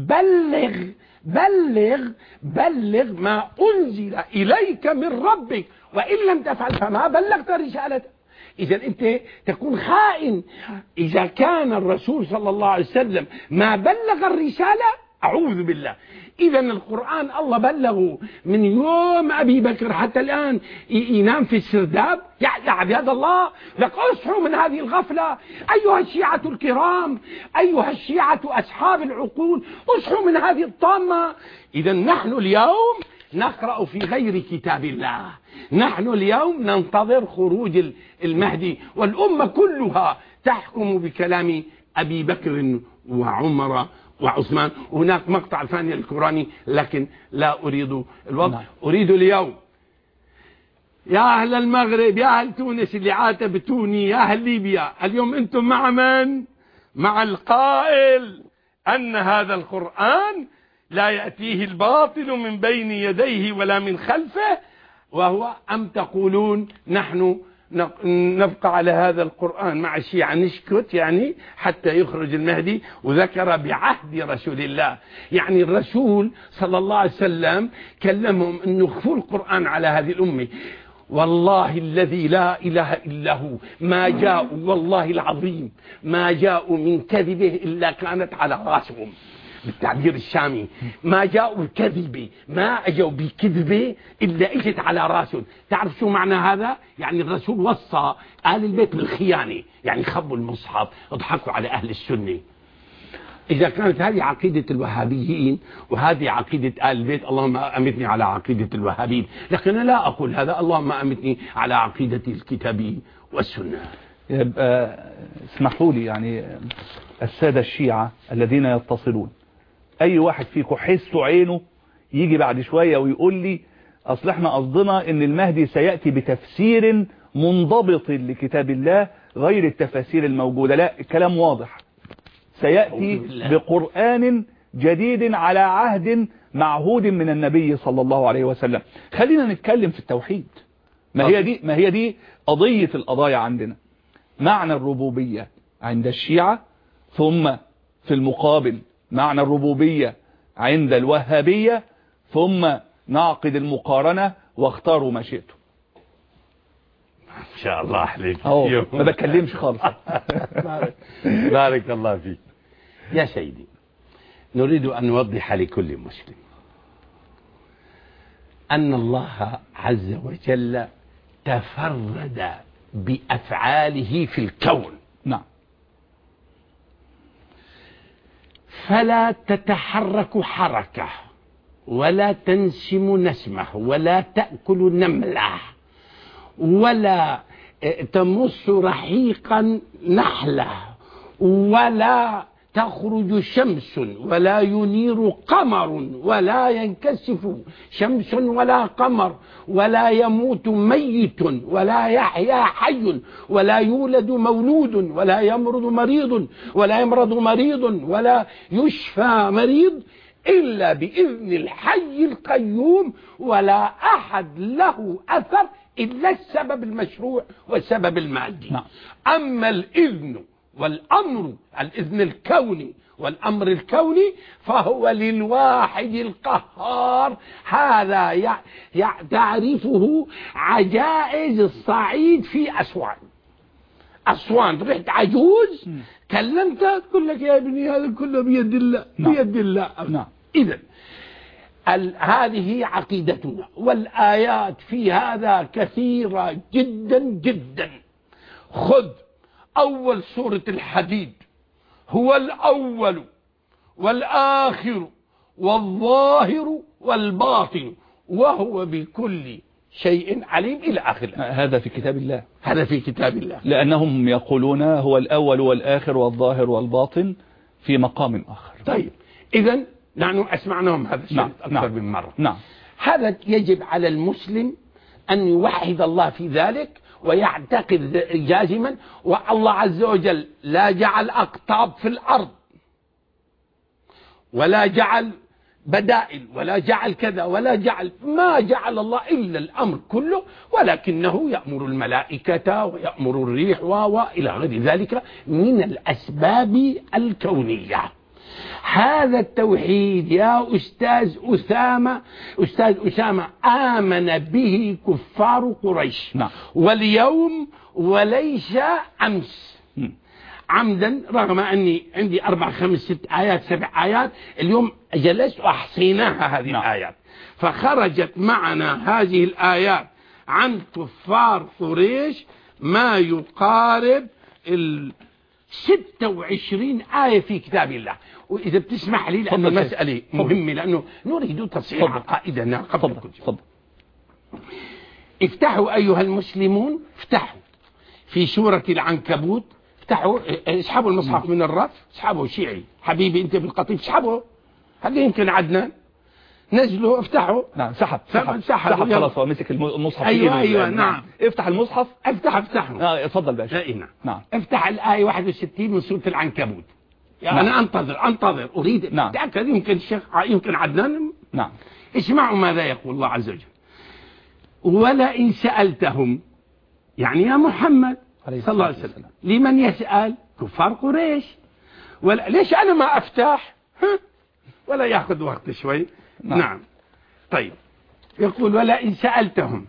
بلغ ما أنزل إليك من ربك، وإن لم تفعل فما بلغت رسالته. إذا أنت تكون خائن. إذا كان الرسول صلى الله عليه وسلم ما بلغ الرسالة، أعوذ بالله. إذا القرآن الله بلغه من يوم أبي بكر حتى الآن ينام في السرداب. يا عباد الله، لك أصحوا من هذه الغفلة أيها الشيعة الكرام، أيها الشيعة أصحاب العقول، أصحوا من هذه الطامة. إذا نحن اليوم نقرأ في غير كتاب الله، نحن اليوم ننتظر خروج المهدي، والأمة كلها تحكم بكلام أبي بكر وعمر وعثمان. هناك مقطع ثاني القرآني لكن لا أريد الوقت. أريد اليوم يا أهل المغرب، يا أهل تونس اللي عاتبتوني، يا أهل ليبيا، اليوم أنتم مع من؟ مع القائل أن هذا القرآن لا يأتيه الباطل من بين يديه ولا من خلفه، وهو أم تقولون نحن نبقى على هذا القرآن مع الشيعة نسكت يعني حتى يخرج المهدي؟ وذكر بعهد رسول الله، يعني الرسول صلى الله عليه وسلم كلمهم أنه يخفوا القرآن على هذه الأمة. والله الذي لا إله إلا هو ما جاءوا، والله العظيم ما جاءوا من كذبه إلا كانت على راسهم، بالتعبير الشامي ما جاءوا بكذبه، ما أجوا بكذبه إلا إجت على راسهم. تعرف شو معنى هذا؟ يعني الرسول وصى آل البيت بالخيانة، يعني خبوا المصحف، اضحكوا على أهل السنة. إذا كانت هذه عقيدة الوهابيين وهذه عقيدة آل البيت، اللهم أمتني على عقيدة الوهابيين، لكن أنا لا أقول هذا، اللهم أمتني على عقيدة الكتاب والسنة. يبقى اسمحوا لي، يعني السادة الشيعة الذين يتصلون، أي واحد فيكم حسوا عينه يجي بعد شوية ويقول لي أصل احنا قصدنا إن المهدي سيأتي بتفسير منضبط لكتاب الله غير التفاسير الموجودة. لا، الكلام واضح، سيأتي بقرآن جديد على عهد معهود من النبي صلى الله عليه وسلم. خلينا نتكلم في التوحيد. ما هي دي قضية القضايا عندنا. معنى الربوبية عند الشيعة، ثم في المقابل معنى الربوبية عند الوهابية، ثم نعقد المقارنة واختاروا ما شئتم. إن شاء الله عليك. ما بتكلمش خالص. بارك الله فيك. يا سيدي، نريد أن نوضح لكل مسلم أن الله عز وجل تفرد بأفعاله في الكون. نعم. فلا تتحرك حركة، ولا تنسم نسمة، ولا تأكل نملة، ولا تمص رحيقا نحلة، ولا تخرج شمس ولا ينير قمر ولا ينكسف شمس ولا قمر ولا يموت ميت ولا يحيا حي ولا يولد مولود ولا يمرض مريض ولا يشفى مريض إلا بإذن الحي القيوم، ولا أحد له أثر إلا السبب المشروع والسبب المادي. أما الإذن والأمر، الإذن الكوني والأمر الكوني، فهو للواحد القهار. هذا تعرفه عجائز الصعيد في أسوان رحت عجوز كلمتها تقول لك يا ابني هذا كله بيد الله. بيد الله. إذن هذه عقيدتنا، والآيات في هذا كثيرة جدا جدا. خذ أول سورة الحديد: هو الأول والآخر والظاهر والباطن وهو بكل شيء عليم إلى آخر. هذا في كتاب الله. هذا في كتاب الله، لأنهم يقولون هو الأول والآخر والظاهر والباطن في مقام آخر. طيب إذن نحن أسمعناهم هذا الشيء أكثر من مرة. هذا يجب على المسلم أن يوحد الله في ذلك ويعتقد جازما. والله عز وجل لا جعل أقطاب في الأرض ولا جعل بدائل ولا جعل كذا ولا جعل، ما جعل الله إلا الأمر كله، ولكنه يأمر الملائكة ويأمر الريح وإلى غير ذلك من الأسباب الكونية. هذا التوحيد يا أستاذ أسامة آمن به كفار قريش واليوم وليس أمس عمدا، رغم أني عندي 4 5 6 آيات 7 آيات اليوم جلست وأحصيناها هذه الآيات، فخرجت معنا هذه الآيات عن كفار قريش ما يقارب 26 آية في كتاب الله. وإذا بتسمح لي لأنه مسألة مهمة، لأنه نريد تصحيح عقائدنا قبل كل شيء. افتحوا أيها المسلمون، افتحوا في سورة العنكبوت، افتحوا، اسحبوا المصحف من الرف، اسحبوا شيعي حبيبي انت بالقطيف، اسحبوا. هل يمكن عدنان؟ نزلوا افتحوا. نعم سحب خلاص، هو مسك المصحف. ايوه نعم. افتح المصحف. افتحوا. اتفضل باشا. نعم. افتح الآية 61 من سورة العنكبوت. أنا أنتظر أريد أتأكد. يمكن الشيخ يمكن عدنان. اسمعوا ماذا يقول الله عز وجل: ولئن سألتهم، يعني يا محمد صلى الله عليه وسلم، لمن يسأل؟ كفار قريش. ليش أنا ما أفتح؟ ولا يأخذ وقت شوي. نعم. طيب يقول: ولئن سألتهم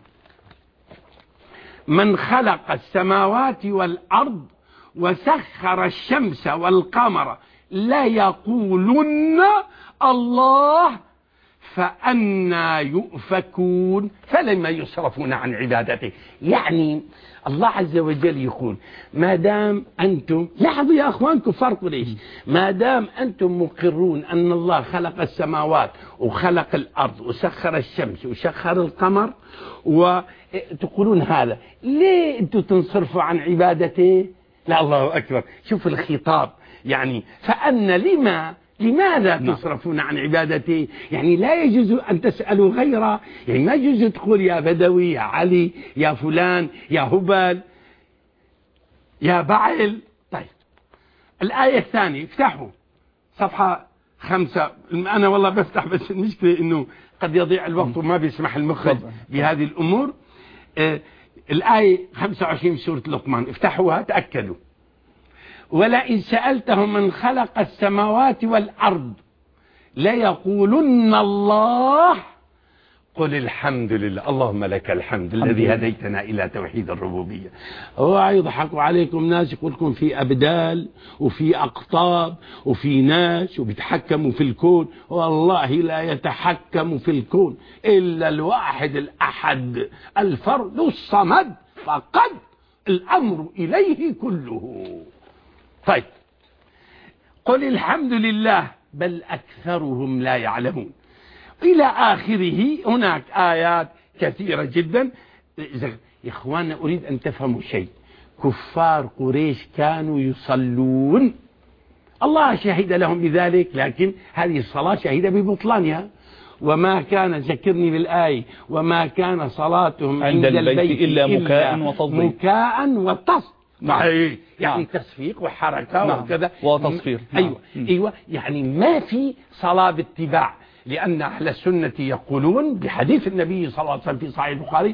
من خلق السماوات والأرض وسخر الشمس والقمر ليقولن الله فأنا يؤفكون فلما يصرفون عن عبادته. يعني الله عز وجل يقول ما دام أنتم، لاحظوا يا أخوان كفار قريش، ما دام أنتم مقرون أن الله خلق السماوات وخلق الأرض وسخر الشمس وسخر القمر وتقولون هذا، ليه أنتم تنصرفوا عن عبادته؟ لا الله أكبر، شوف الخطاب. يعني فأن لماذا تصرفون عن عبادتي؟ يعني لا يجوز أن تسألوا غيره، يعني ما يجوز تقول يا بدوي يا علي يا فلان يا هبل يا بعل. طيب الآية الثانية، افتحوا صفحة 5. أنا والله بفتح، بس المشكلة إنه قد يضيع الوقت وما بيسمح المخرج بهذه الأمور. الآية 25 سورة لقمان، افتحوها تأكدوا: ولئن سألتهم من خلق السماوات والأرض ليقولن الله قل الحمد لله. اللهم لك الحمد الذي هديتنا إلى توحيد الربوبية. هو يضحك عليكم ناس يقول لكم في أبدال وفي أقطاب وفي ناس وبيتحكموا في الكون. والله لا يتحكم في الكون إلا الواحد الأحد الفرد الصمد، فقد الأمر إليه كله. طيب قل الحمد لله بل أكثرهم لا يعلمون إلى آخره. هناك آيات كثيرة جدا. يا إخواننا أريد أن تفهموا شيء، كفار قريش كانوا يصلون، الله شهد لهم بذلك، لكن هذه الصلاة شهد ببطلانها. وما كان، ذكرني بالآية، وما كان صلاتهم عند البيت إلا مكاء وتصفيق، يعني تصفيق وحركة وكذا وتصفير. أيوة يعني ما في صلاة باتباع، لأن أهل السنة يقولون بحديث النبي صلى الله عليه وسلم في صحيح البخاري: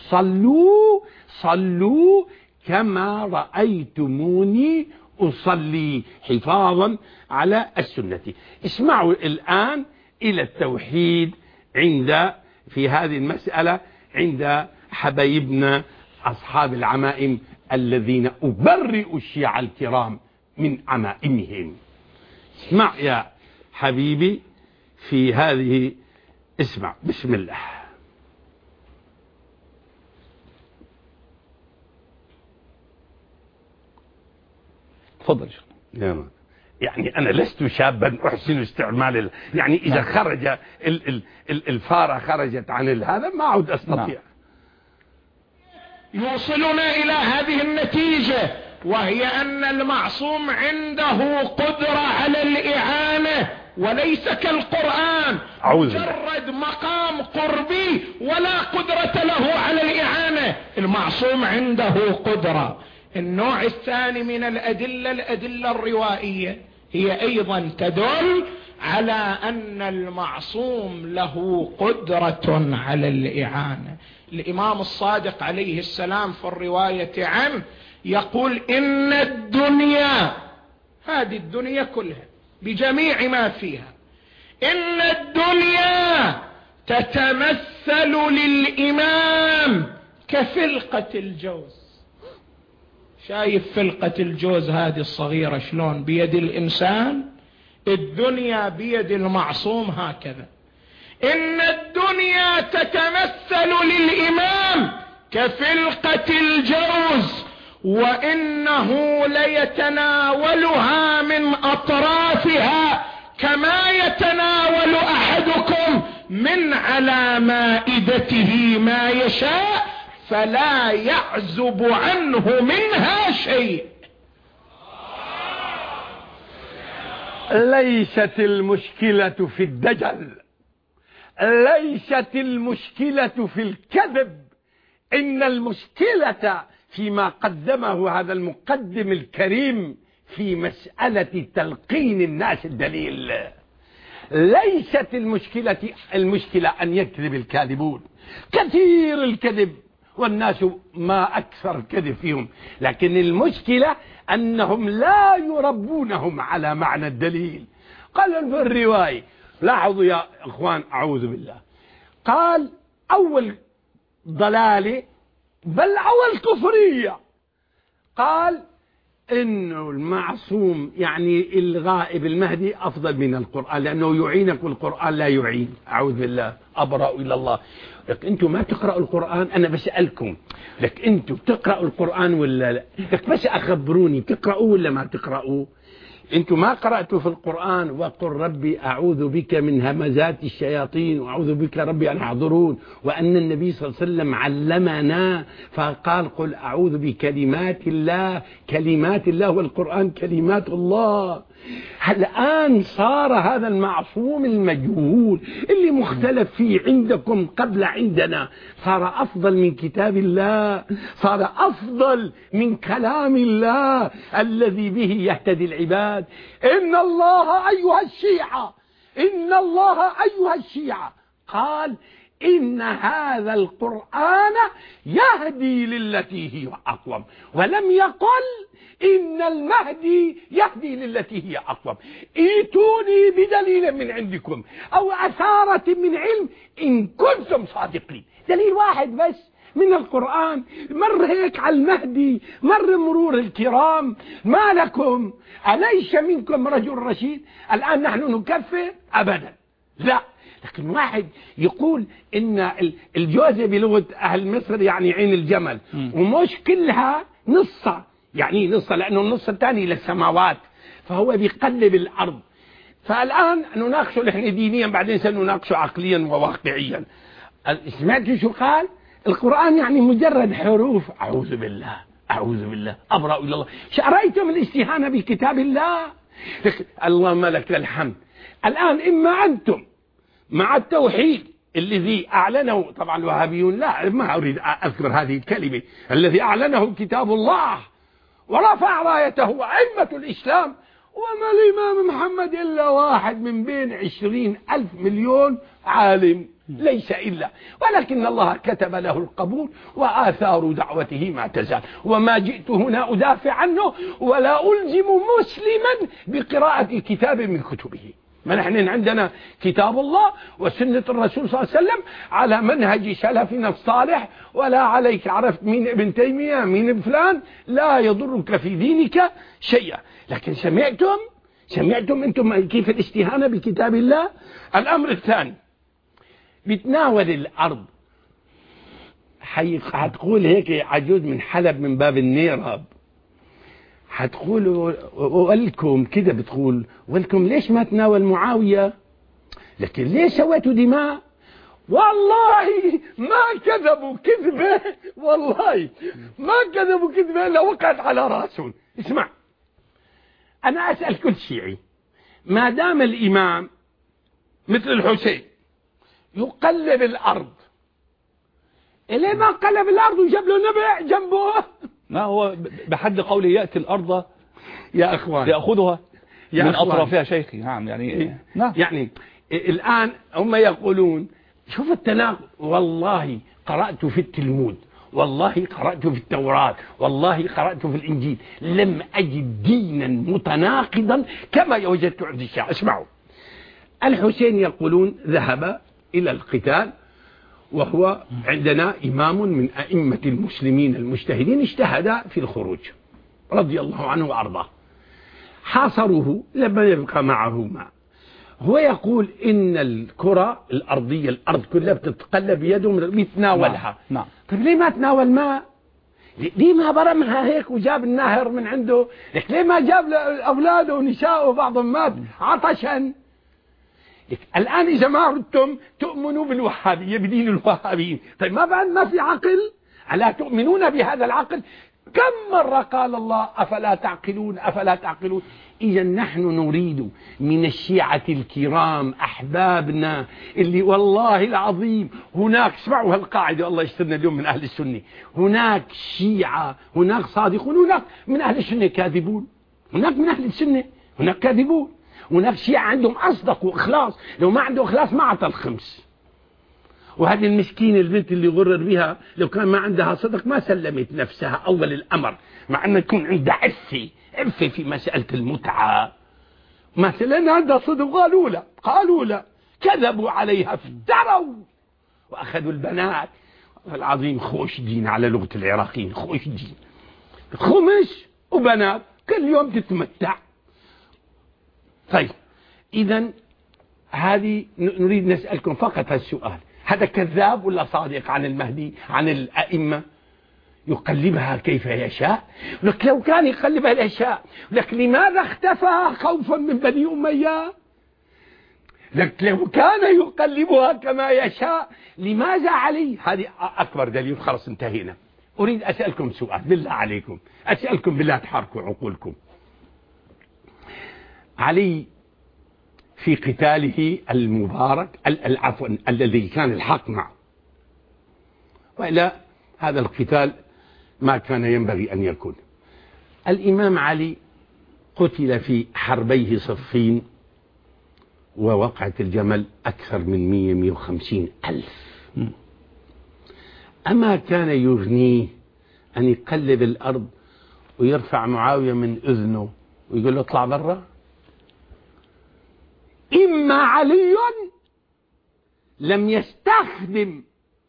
صلوا كما رأيتموني أصلي، حفاظا على السنة. اسمعوا الآن إلى التوحيد في هذه المسألة عند حبايبنا أصحاب العمائم الذين أبرئ الشيعة الكرام من عمائمهم. اسمع يا حبيبي في هذه، اسمع، بسم الله. تفضل. يعني أنا لست شابا أحسن استعمال يعني إذا خرج الفارة خرجت عن هذا ما عود أستطيع. يوصلنا إلى هذه النتيجة، وهي أن المعصوم عنده قدرة على الإعانة، وليس كالقرآن مجرد مقام قربي ولا قدرة له على الإعانة. المعصوم عنده قدرة. النوع الثاني من الأدلة الروائية هي أيضا تدل على أن المعصوم له قدرة على الإعانة. الإمام الصادق عليه السلام في الرواية عنه يقول: إن الدنيا، هذه الدنيا كلها بجميع ما فيها، إن الدنيا تتمثل للإمام كفلقة الجوز. شايف فلقة الجوز هذه الصغيرة شلون بيد الإنسان؟ الدنيا بيد المعصوم هكذا. إن الدنيا تتمثل للإمام كفلقة الجوز، وإنه ليتناولها من أطرافها كما يتناول أحدكم من على مائدته ما يشاء، فلا يعزب عنه منها شيء. ليست المشكلة في الدجل، ليست المشكلة في الكذب، إن المشكلة فيما قدمه هذا المقدم الكريم في مسألة تلقين الناس الدليل. ليست المشكلة أن يكذب الكاذبون، كثير الكذب والناس ما أكثر الكذب فيهم، لكن المشكلة أنهم لا يربونهم على معنى الدليل. قال في الرواية، لاحظوا يا إخوان، أعوذ بالله، قال أول ضلالة بل أول كفرية، قال إنه المعصوم يعني الغائب المهدي أفضل من القرآن، لأنه يعينك والقرآن لا يعين. أعوذ بالله، أبرأ إلى الله. لك أنتم ما تقرأوا القرآن، أنا بسألكم، لك أنتم تقرأوا القرآن ولا لا؟ لك بس أخبروني، تقرأوا ولا ما تقرأوا؟ أنتم ما قرأتوا في القرآن وقل ربي أعوذ بك من همزات الشياطين وأعوذ بك ربي أن يحضرون، وأن النبي صلى الله عليه وسلم علمنا فقال قل أعوذ بكلمات الله، كلمات الله والقرآن كلمات الله. الآن صار هذا المعصوم المجهول اللي مختلف فيه عندكم قبل عندنا، صار أفضل من كتاب الله، صار أفضل من كلام الله الذي به يهتدي العباد. إن الله أيها الشيعة، إن الله أيها الشيعة قال إن هذا القرآن يهدي للتي هي أقوم، ولم يقل إن المهدي يهدي للتي هي أقوم. ايتوني بدليل من عندكم أو أثارة من علم إن كنتم صادقين. دليل واحد بس من القرآن، مر هيك على المهدي، مر مرور الكرام. ما لكم؟ أليس منكم رجل رشيد؟ الآن نحن نكفر؟ أبدا لا. لكن واحد يقول إن الجوزة بلغة أهل مصر يعني عين الجمل، ومش كلها نصة، يعني نصة لأنه النص الثاني للسماوات، فهو بيقلب الأرض. فالآن نناقشه نحن دينيا، بعدين سنناقشه عقليا وواقعيا. سمعتوا شو قال؟ القرآن يعني مجرد حروف. أعوذ بالله، أعوذ بالله، أبرأ إلى الله. رأيتم الاستهانة بكتاب الله؟ اللهم لك الحمد. الآن إما أنتم مع التوحيد الذي أعلنه طبعا الوهابيون، لا ما أريد أذكر هذه الكلمة، الذي أعلنه كتاب الله ورفع رايته أئمة الإسلام، وما الإمام محمد إلا واحد من بين 20,000 مليون عالم، ليس إلا، ولكن الله كتب له القبول وآثار دعوته ما تزال. وما جئت هنا أدافع عنه ولا ألزم مسلما بقراءة كتاب من كتبه. ما نحن عندنا كتاب الله وسنة الرسول صلى الله عليه وسلم على منهج سلفنا الصالح، ولا عليك عرفت مين ابن تيمية مين ابن فلان، لا يضرك في دينك شيئا. لكن سمعتم أنتم كيف الاستهانة بكتاب الله؟ الأمر الثاني، بتناول الأرض. هتقول هيك عجوز من حلب من باب النيراب، هتقول ولكم كده، بتقول ولكم ليش ما تناول معاوية؟ لكن ليش سويتوا دماء؟ والله ما كذبوا كذبة، والله ما كذبوا كذبة إلا وقعت على راسهم. اسمع، أنا أسأل كل شيعي، ما دام الإمام مثل الحسين يقلب الأرض، إليه ما قلب الأرض وجاب له نبع جنبه؟ ما هو بحد قوله يأتي الأرض يا أخوان يأخذها يا من أخوان. أطرافها شيخي. نعم يعني نعم. يعني الآن هم يقولون شوف التناقض. والله قرأت في التلمود، والله قرأت في التوراة، والله قرأت في الإنجيل، لم أجد دينا متناقضا كما وجدت عند الشيعة. اسمعوا، الحسين يقولون ذهب إلى القتال، وهو عندنا إمام من أئمة المسلمين المجتهدين، اجتهد في الخروج رضي الله عنه وأرضاه. حاصروه لما يبقى معه ماء. هو يقول إن الكرة الأرضية، الأرض كلها بتتقلب بيده بيتناولها. نعم. طيب ليه ما تناول ماء؟ ليه ما برمها هيك وجاب النهر من عنده؟ ليه ما جاب أولاده ونساءه بعضهم مات عطشا؟ الآن إذا ما ردتم تؤمنوا بالوهابية بدين الوهابيين، طيب ما في عقل؟ ألا تؤمنون بهذا العقل؟ كم مرة قال الله أفلا تعقلون أفلا تعقلون؟ إذا نحن نريد من الشيعة الكرام أحبابنا اللي والله العظيم هناك، اسمعوا هالقاعدة، الله يسترنا اليوم من أهل السنة، هناك شيعة، هناك صادقون، هناك من أهل السنة كاذبون، هناك من أهل السنة هناك كاذبون، هناك شيعة عندهم أصدق وإخلاص، لو ما عنده إخلاص ما عطى الخمس. وهذه المسكينة البنت اللي غرر بها لو كان ما عندها صدق ما سلمت نفسها أول الأمر، مع أن يكون عندها عفة في مسألة المتعة. مثلا عندها صدق قالوا لا كذبوا عليها، افتروا وأخذوا البنات. العظيم خوش دين على لغة العراقيين، خوش دين، خمس وبنات كل يوم تتمتع. طيب إذا هذه نريد نسألكم فقط هالسؤال، هذا كذاب ولا صادق عن المهدي عن الأئمة؟ يقلبها كيف يشاء. لك لو كان يقلبها يشاء، لك لماذا اختفى خوفا من بني أمية؟ لك لو كان يقلبها كما يشاء لماذا علي؟ هذه أكبر دليل. خلاص انتهينا. أريد أسألكم سؤال بالله عليكم، أسألكم بالله تحركوا عقولكم. علي في قتاله المبارك عفوا الذي كان الحق معه، وإلا هذا القتال ما كان ينبغي أن يكون. الإمام علي قتل في حربيه صفين ووقعة الجمل أكثر من 150 ألف. أما كان يغنيه أن يقلب الأرض ويرفع معاوية من أذنه ويقول له اطلع برا؟ إما علي لم يستخدم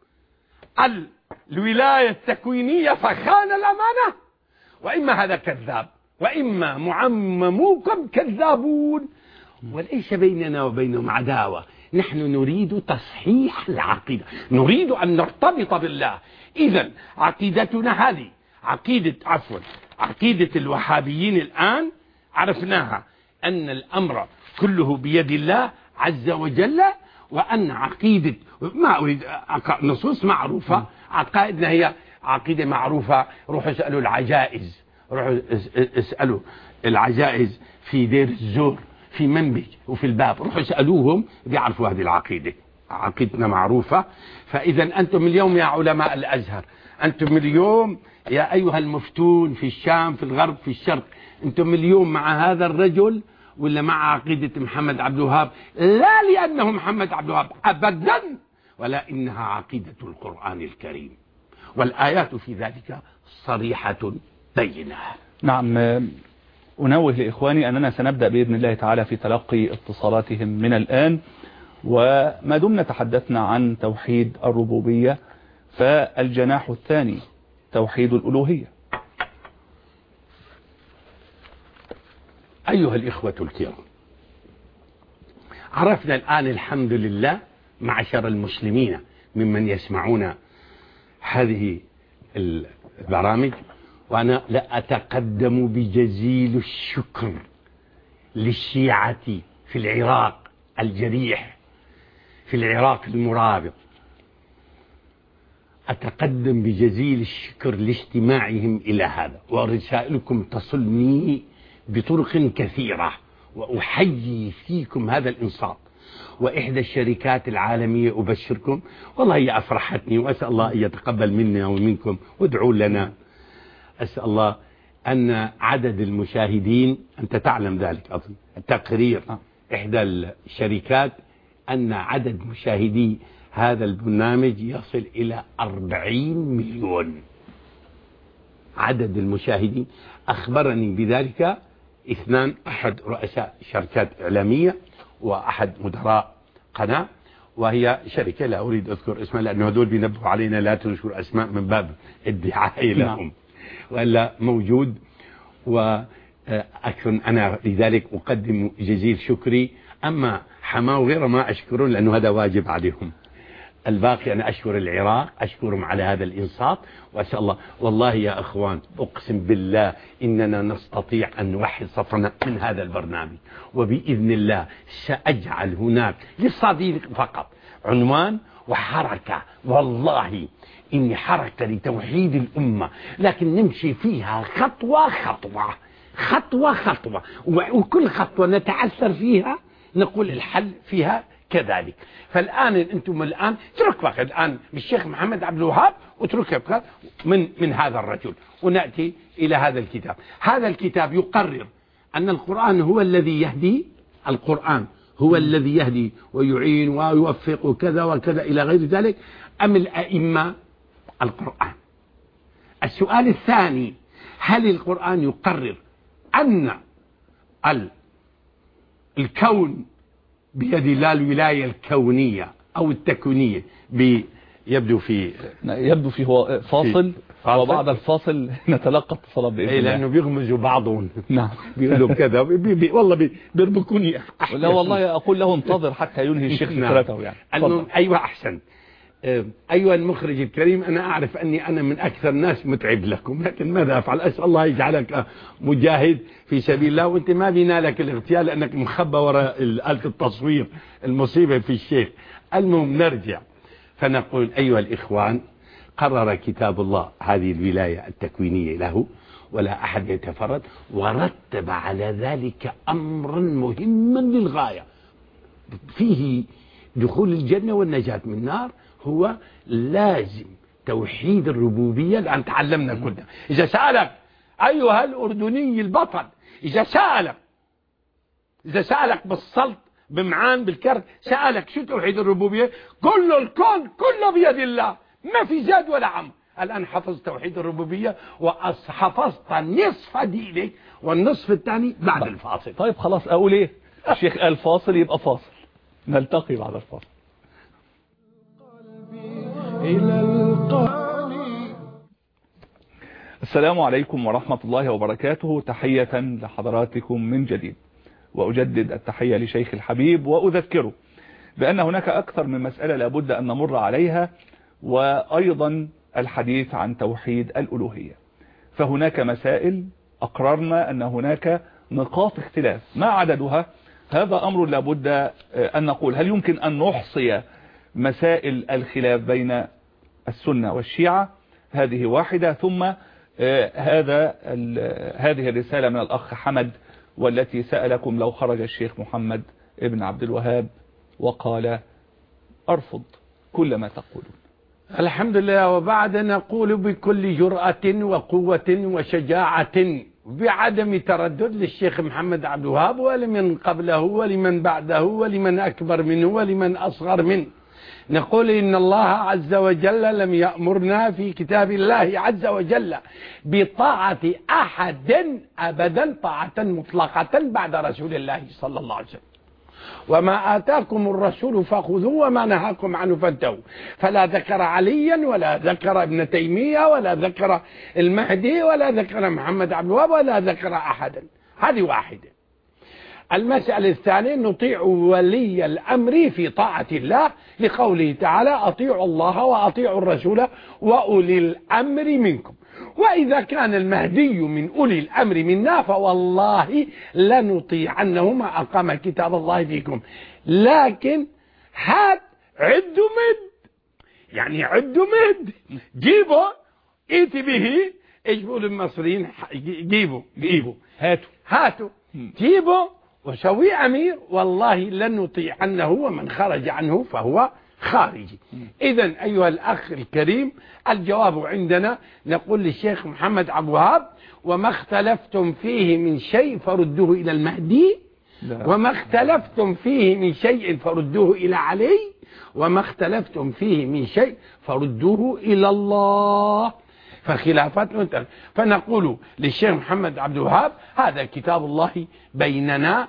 الولاية التكوينية فخان الأمانة، وإما هذا كذاب، وإما معمموكم كذابون، وليس بيننا وبينهم عداوة. نحن نريد تصحيح العقيدة، نريد أن نرتبط بالله. إذن عقيدتنا هذه عقيدة الوهابيين الآن عرفناها، أن الأمر كله بيد الله عز وجل، وأن عقيدة ما أريد نصوص معروفة، عقائدنا هي عقيدة معروفة، روحوا اسألوا العجائز، روحوا اسألوا العجائز في دير الزور في منبج وفي الباب، روحوا اسألوهم بيعرفوا هذه العقيدة. عقيدتنا معروفة. فإذا أنتم اليوم يا علماء الأزهر، أنتم اليوم يا أيها المفتون في الشام في الغرب في الشرق، أنتم اليوم مع هذا الرجل ولا مع عقيدة محمد عبد الوهاب؟ لا لأنه محمد عبد الوهاب أبدا، ولا إنها عقيدة القرآن الكريم، والآيات في ذلك صريحة بينة. نعم. أنوه لإخواني أننا سنبدأ بإذن الله تعالى في تلقي اتصالاتهم من الآن، وما دمنا تحدثنا عن توحيد الربوبية فالجناح الثاني توحيد الألوهية. أيها الإخوة الكرام، عرفنا الآن الحمد لله معشر المسلمين ممن يسمعون هذه البرامج، وأنا لا أتقدم بجزيل الشكر للشيعة في العراق الجريح، في العراق المرابط، أتقدم بجزيل الشكر لاجتماعهم إلى هذا، ورسائلكم تصلني بطرق كثيرة، وأحيي فيكم هذا الإنصات. وإحدى الشركات العالمية أبشركم والله هي أفرحتني، وأسأل الله أن يتقبل منا ومنكم وادعوا لنا. أسأل الله أن عدد المشاهدين، أنت تعلم ذلك أظن، التقرير إحدى الشركات أن عدد مشاهدي هذا البرنامج يصل إلى 40 مليون. عدد المشاهدين أخبرني بذلك اثنان، أحد رؤساء شركات إعلامية وأحد مدراء قناة، وهي شركة لا أريد أذكر اسمها لأنه هذول بينبهوا علينا لا تنشر أسماء من باب الدعاية لهم، وإلا موجود. وأكثر أنا لذلك أقدم جزيل شكري، أما حماه وغيره ما أشكرون لأنه هذا واجب عليهم. الباقي أنا أشكر العراق، أشكرهم على هذا الإنصات، وأسأل الله والله يا أخوان أقسم بالله إننا نستطيع أن نوحد صفنا من هذا البرنامج، وبإذن الله سأجعل هناك للصديق فقط عنوان وحركة، والله إني حركة لتوحيد الأمة، لكن نمشي فيها خطوة خطوة خطوة خطوة، وكل خطوة نتعثر فيها نقول الحل فيها كذلك. فالآن أنتم الآن اترك وقت الآن بالشيخ محمد عبد الوهاب، واترك من هذا الرجل، ونأتي إلى هذا الكتاب. هذا الكتاب يقرر أن القرآن هو الذي يهدي، القرآن هو الذي يهدي ويعين ويوفق وكذا وكذا إلى غير ذلك، أم الأئمة القرآن؟ السؤال الثاني، هل القرآن يقرر أن الكون بيد الله، الولاية الكونية أو التكوينية؟ يبدو في فاصل، وبعد الفاصل نتلقى اتصالات بإذن الله، لأنه بيغمزوا بعضهم. نعم بيقولوا كذا والله بيربكوني. لا والله أقول له انتظر حتى ينهي الشيخ فكرته. يعني أيوة أحسن. أيها المخرج الكريم، أنا أعرف أني أنا من أكثر الناس متعب لكم، لكن ماذا أفعل؟ أسأل الله يجعلك مجاهد في سبيل الله، وأنت ما بينالك الاغتيال لأنك مخبى وراء آلة التصوير، المصيبة في الشيخ. المهم نرجع فنقول أيها الإخوان، قرر كتاب الله هذه الولاية التكوينية له ولا أحد يتفرد، ورتب على ذلك أمرا مهما للغاية فيه دخول الجنة والنجاة من النار. هو لازم توحيد الربوبية. الآن تعلمنا كلنا. إذا سألك أيها الأردني البطل، إذا سألك بالسلط بمعان بالكرت، سألك شو توحيد الربوبية؟ كل الكون كله بيد الله، ما في زاد ولا عم. الآن حفظت توحيد الربوبية وحفظت نصف دينك، والنصف الثاني بعد الفاصل. طيب خلاص، أقول إيه؟ الشيخ قال فاصل يبقى فاصل، نلتقي بعد الفاصل. السلام عليكم ورحمة الله وبركاته. تحية لحضراتكم من جديد، وأجدد التحية لشيخ الحبيب، وأذكره بأن هناك أكثر من مسألة لابد أن نمر عليها، وأيضا الحديث عن توحيد الألوهية. فهناك مسائل أقررنا أن هناك نقاط اختلاف، ما عددها؟ هذا أمر لابد أن نقول. هل يمكن أن نحصي مسائل الخلاف بين السنة والشيعة؟ هذه واحدة. ثم هذه الرسالة من الأخ حمد، والتي سألكم لو خرج الشيخ محمد ابن عبد الوهاب وقال أرفض كل ما تقولون. الحمد لله. وبعد نقول بكل جرأة وقوة وشجاعة بعدم تردد للشيخ محمد عبد الوهاب ولمن قبله ولمن بعده ولمن أكبر منه ولمن أصغر منه، نقول إن الله عز وجل لم يأمرنا في كتاب الله عز وجل بطاعة أحد أبدا طاعة مطلقة بعد رسول الله صلى الله عليه وسلم. وما آتاكم الرسول فخذوه وما نهاكم عنه فانتهوا. فلا ذكر عليا ولا ذكر ابن تيمية ولا ذكر المهدي ولا ذكر محمد عبد الوهاب ولا ذكر أحدا. هذه واحدة. المسألة الثانية نطيع ولي الأمر في طاعة الله لقوله تعالى أطيعوا الله وأطيعوا الرسول وأولي الأمر منكم. وإذا كان المهدي من أولي الأمر منا فوالله لنطيعنه ما أقام كتاب الله فيكم. لكن هات عدوا مد، يعني عدوا مد، جيبوا ائتي به، اجبوا للمصريين جيبوا هاتوا جيبوا وسوي أمير، والله لن نطيعنه ومن خرج عنه فهو خارجي. إذن أيها الأخ الكريم الجواب عندنا نقول للشيخ محمد عبد الوهاب وما اختلفتم فيه من شيء فردوه إلى المهدي، وما اختلفتم فيه من شيء فردوه إلى علي، وما اختلفتم فيه من شيء فردوه إلى الله. فخلافات منتهى. فنقول للشيخ محمد عبد الوهاب هذا كتاب الله بيننا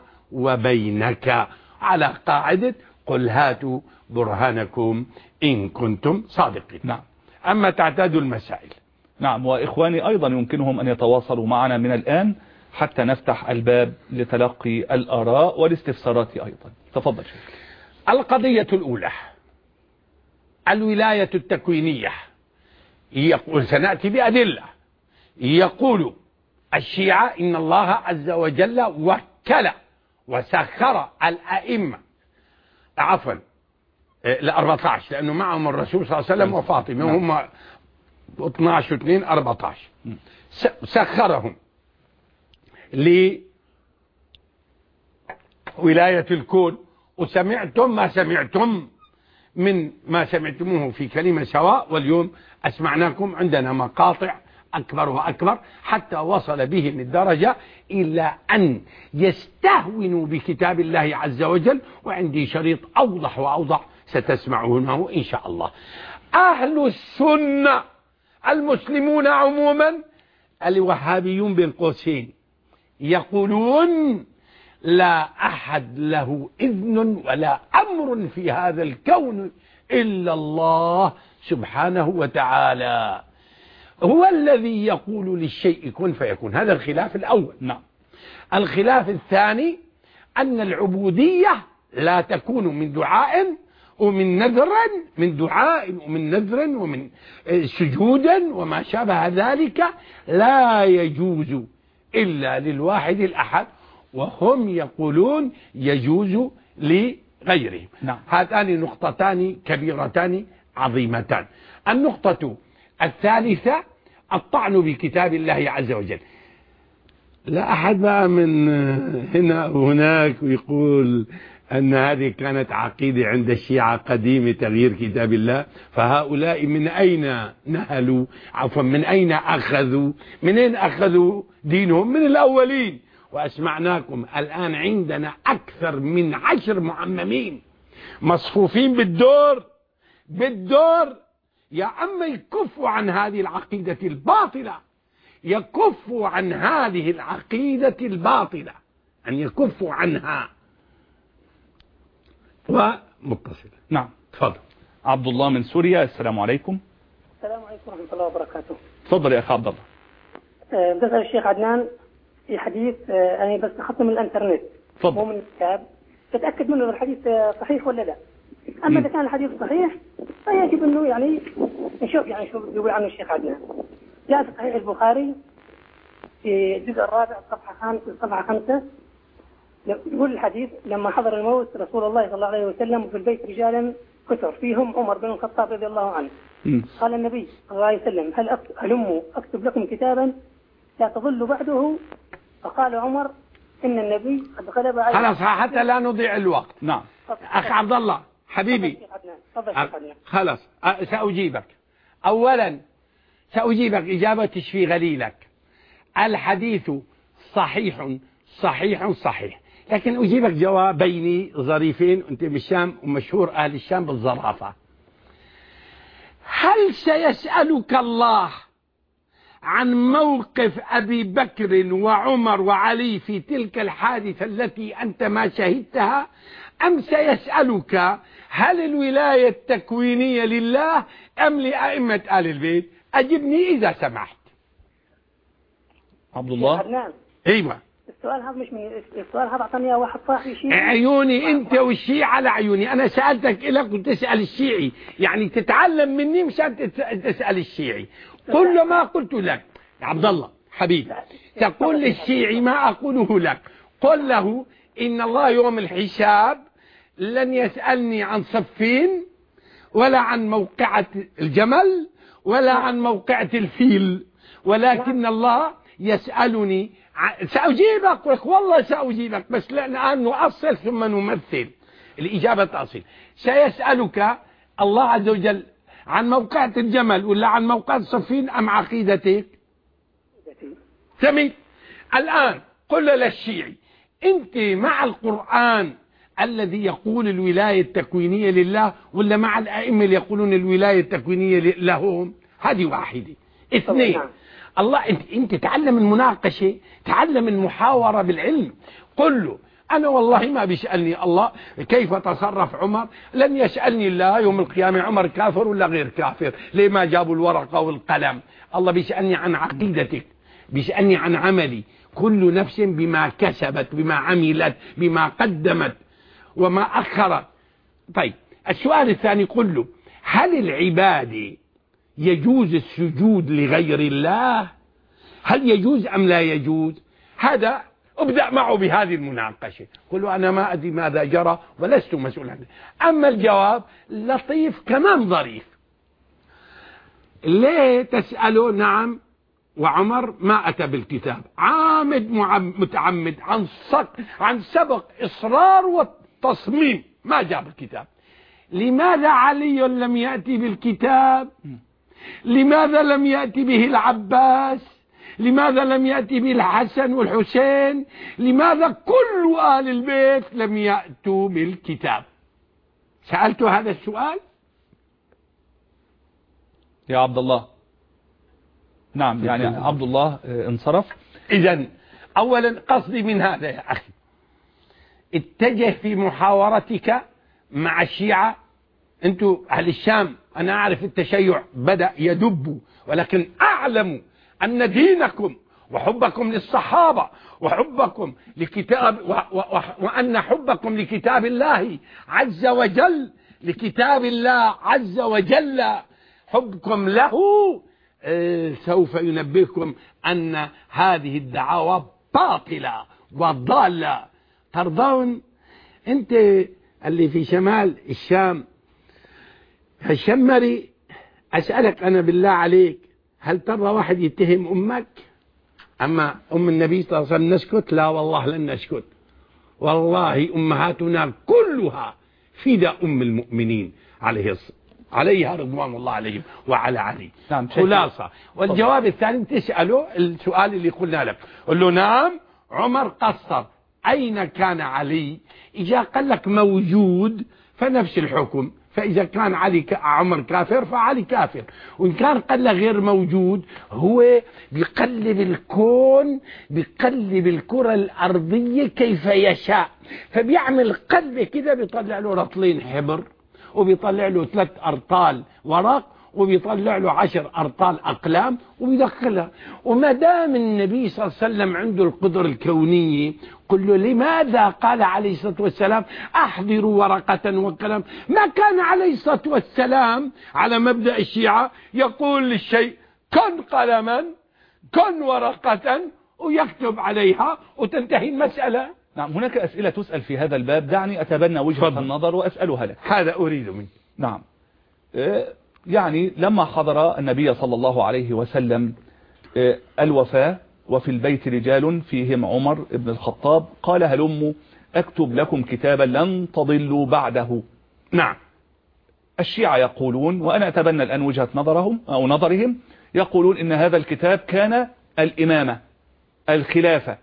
وبينك على قاعدة قل هاتوا برهانكم إن كنتم صادقين. نعم. أما تعتاد المسائل. نعم. وإخواني أيضا يمكنهم أن يتواصلوا معنا من الآن حتى نفتح الباب لتلقي الآراء والاستفسارات أيضا. تفضل شيخ. القضية الأولى الولاية التكوينية، يقول سنأتي بأدلة. يقول الشيعة إن الله عز وجل وكل وسخر الأئمة، عفوا ل14 لأنه معهم الرسول صلى الله عليه وسلم وفاطمة هم 12 و2 14، سخرهم لولاية الكون. وسمعتم ما سمعتم من ما سمعتموه في كلمة سواء، واليوم أسمعناكم عندنا مقاطع أكبر وأكبر حتى وصل بهم الدرجة إلى أن يستهونوا بكتاب الله عز وجل. وعندي شريط أوضح وأوضح ستسمعونه إن شاء الله. أهل السنة المسلمون عموما الوهابيون بين قوسين يقولون لا أحد له إذن ولا أمر في هذا الكون إلا الله سبحانه وتعالى، هو الذي يقول للشيء كن فيكون. هذا الخلاف الأول. نعم. الخلاف الثاني أن العبودية لا تكون من دعاء ومن نذر، من دعاء ومن نذر ومن سجود وما شابه ذلك، لا يجوز إلا للواحد الأحد، وهم يقولون يجوز لغيرهم. نعم. هاتان نقطتان كبيرتان عظيمتان. النقطة الثالثة الطعن بكتاب الله عز وجل. لا أحد بقى من هنا وهناك ويقول أن هذه كانت عقيدة عند الشيعة قديمة تغيير كتاب الله، فهؤلاء من أين نهلوا، عفوا من أين أخذوا، من أين أخذوا دينهم؟ من الأولين. وأسمعناكم الآن عندنا أكثر من 10 معممين مصفوفين بالدور. يا عم يكفوا عن هذه العقيدة الباطلة، يكفوا عن هذه العقيدة الباطلة، أن يكفوا عنها. ومتصل. نعم. تفضل. عبد الله من سوريا. السلام عليكم. السلام عليكم ورحمة الله وبركاته. تفضل يا أخي عبد الله. بسأل الشيخ عدنان في حديث أنا بس أخذته من الإنترنت مو من الكتاب، تتأكد منه الحديث صحيح ولا لا. أما إذا كان الحديث صحيح فيجب أنه يعني نشوف يعني شو بيقول عنه الشيخ عدنان. جاء في صحيح البخاري في الجزء الرابع صفحة 5 يقول الحديث لما حضر الموت رسول الله صلى الله عليه وسلم وفي البيت رجالا كثر فيهم عمر بن الخطاب رضي الله عنه. قال النبي صلى الله عليه وسلم هلموا أكتب لكم كتابا لا تضلوا بعده. فقال عمر إن النبي قد غلب عليه. خلاص حتى لا نضيع الوقت. نعم أخ عبد الله حبيبي خلاص سأجيبك. أولا سأجيبك إجابة تشفي غليلك. الحديث صحيح صحيح صحيح، لكن أجيبك جوابين ظريفين. أنت بالشام ومشهور أهل الشام بالظرافة. هل سيسألك الله عن موقف أبي بكر وعمر وعلي في تلك الحادثة التي أنت ما شهدتها، أم سيسألك هل الولاية التكوينية لله أم لأئمة آل البيت؟ أجبني إذا سمحت. عبد الله. أيوة. السؤال هذا مش من السؤال هذا أعطاني واحد صاحبي شيعي. عيوني أنت والشيعي على عيوني. أنا سألتك إلك وتسأل الشيعي، يعني تتعلم مني مشان تسأل الشيعي. كل ما قلت لك يا عبد الله حبيبي تقول للشيعي ما أقوله لك. قل له إن الله يوم الحساب لن يسألني عن صفين ولا عن موقعة الجمل ولا عن موقعة الفيل، ولكن الله يسألني. سأجيبك والله سأجيبك، بس الآن نؤصل ثم نمثل. الإجابة تأصيل. سيسألك الله عز وجل عن موقعة الجمل ولا عن موقعة الصفين أم عقيدتك؟ سميت. الآن قل للشيعي أنت مع القرآن الذي يقول الولاية التكوينية لله ولا مع الأئمة اللي يقولون الولاية التكوينية لهم؟ هذه واحدة. اثنين، الله انت تعلم المناقشة، تعلم المحاورة بالعلم. قل له أنا والله ما بيسألني الله كيف تصرف عمر، لن يسألني الله يوم القيامة عمر كافر ولا غير كافر، ليه ما جابوا الورقة والقلم. الله بيسألني عن عقيدتك، بيسألني عن عملي. كل نفس بما كسبت بما عملت بما قدمت وما أخرت. طيب السؤال الثاني قل له هل العبادة يجوز السجود لغير الله؟ هل يجوز أم لا يجوز؟ هذا ابدأ معه بهذه المناقشة. قل له أنا ما أدري ماذا جرى ولست مسؤول عنه. أما الجواب لطيف كمان ظريف. ليه تسأله؟ نعم وعمر ما أتى بالكتاب، عامد متعمد عن سبق إصرار والتصميم ما جاب الكتاب. لماذا علي لم يأتي بالكتاب؟ لماذا لم يأتي به العباس؟ لماذا لم يأتي به الحسن والحسين؟ لماذا كل آل البيت لم يأتوا بالكتاب؟ سألت هذا السؤال يا عبد الله. نعم يعني عبد الله انصرف. إذن أولا قصدي من هذا يا أخي اتجه في محاورتك مع الشيعة. أنتوا أهل الشام أنا أعرف التشيع بدأ يدب، ولكن أعلم أن دينكم وحبكم للصحابة وحبكم لكتاب وأن حبكم لكتاب الله عز وجل، لكتاب الله عز وجل حبكم له سوف ينبهكم أن هذه الدعاوى باطلة وضالة. ترضون أنت اللي في شمال الشام الشمري، أسألك أنا بالله عليك هل ترى واحد يتهم أمك؟ أما أم النبي صلى الله عليه وسلم نسكت؟ لا والله لن نسكت. والله أمهاتنا كلها فداء أم المؤمنين عليها رضوان الله عليهم وعلى علي. نعم خلاصة. والجواب الثاني تسأله السؤال اللي قلنا لك، قل له نعم عمر قصر. أين كان علي؟ إذا قال لك موجود فنفس الحكم، فإذا كان عمر كافر فعلي كافر، وإن كان قال غير موجود هو بيقلب الكون، بيقلب الكرة الأرضية كيف يشاء، فبيعمل قلب كده بيطلع له رطلين حبر وبيطلع له 3 أرطال ورق وبيطلع له 10 أرطال أقلام وبيدخلها. وما دام النبي صلى الله عليه وسلم عنده القدرة الكونية، قل له لماذا قال عليه الصلاة والسلام أحضروا ورقة وكلام؟ ما كان عليه الصلاة والسلام على مبدأ الشيعة يقول للشيء كن قلما كن ورقة ويكتب عليها وتنتهي المسألة. نعم هناك أسئلة تسأل في هذا الباب، دعني أتبنى وجهة النظر وأسألها لك. هذا أريد منك. نعم. يعني لما حضر النبي صلى الله عليه وسلم الوفاة وفي البيت رجال فيهم عمر بن الخطاب، قال هلموا أكتب لكم كتابا لن تضلوا بعده. نعم. الشيعة يقولون، وأنا أتبنى الآن وجهة نظرهم، يقولون إن هذا الكتاب كان الإمامة، الخلافة.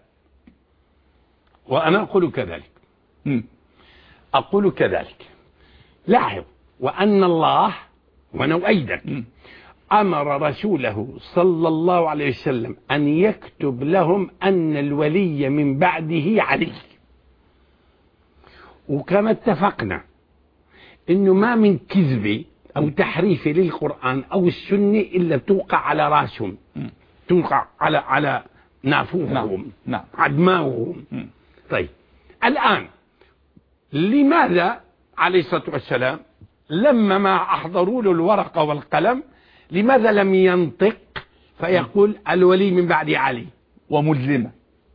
وأنا أقول كذلك. أقول كذلك. لاحظ، وأن الله ونؤيدك أمر رسوله صلى الله عليه وسلم أن يكتب لهم أن الولي من بعده علي. وكما اتفقنا إنه ما من كذبة أو تحريف للقرآن أو السنة إلا توقع على راسهم، توقع على نافوخهم، عدماؤهم. طيب الآن لماذا عليه الصلاة والسلام لما ما أحضروا له الورقة والقلم لماذا لم ينطق فيقول الولي من بعد علي وملزمة؟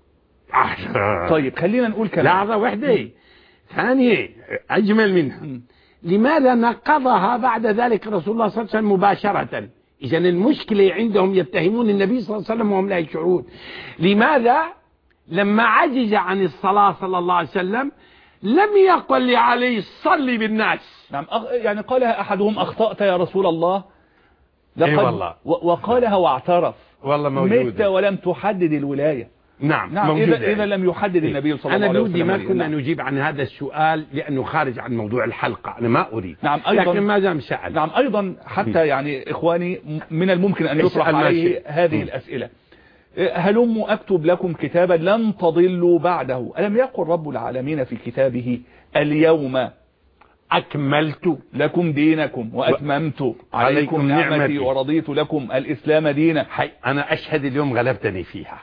طيب خلينا نقول كلام. لحظة واحدة ثانية أجمل منها. لماذا نقضها بعد ذلك رسول الله صلى الله عليه وسلم مباشرة؟ إذن المشكلة عندهم يتهمون النبي صلى الله عليه وسلم وهم لا يشعرون. لماذا لما عجز عن الصلاة صلى الله عليه وسلم لم يقل لعلي صلي بالناس؟ نعم، يعني قالها أحدهم أخطأت يا رسول الله، والله. وقالها واعترف والله موجودة، مت ولم تحدد الولاية. نعم إذا لم يحدد النبي صلى الله عليه وسلم. أنا ما كنا نجيب عن هذا السؤال لأنه خارج عن موضوع الحلقة، أنا ما أريد. نعم أيضا، لكن ما دام سأل. نعم أيضا حتى يعني إخواني من الممكن أن يطرح عليه هذه الأسئلة. هلموا أكتب لكم كتابا لن تضلوا بعده. ألم يقل رب العالمين في كتابه اليوم أكملت لكم دينكم وأتممت عليكم نعمتي ورضيت لكم الإسلام دينا؟ أنا أشهد اليوم غلبتني فيها.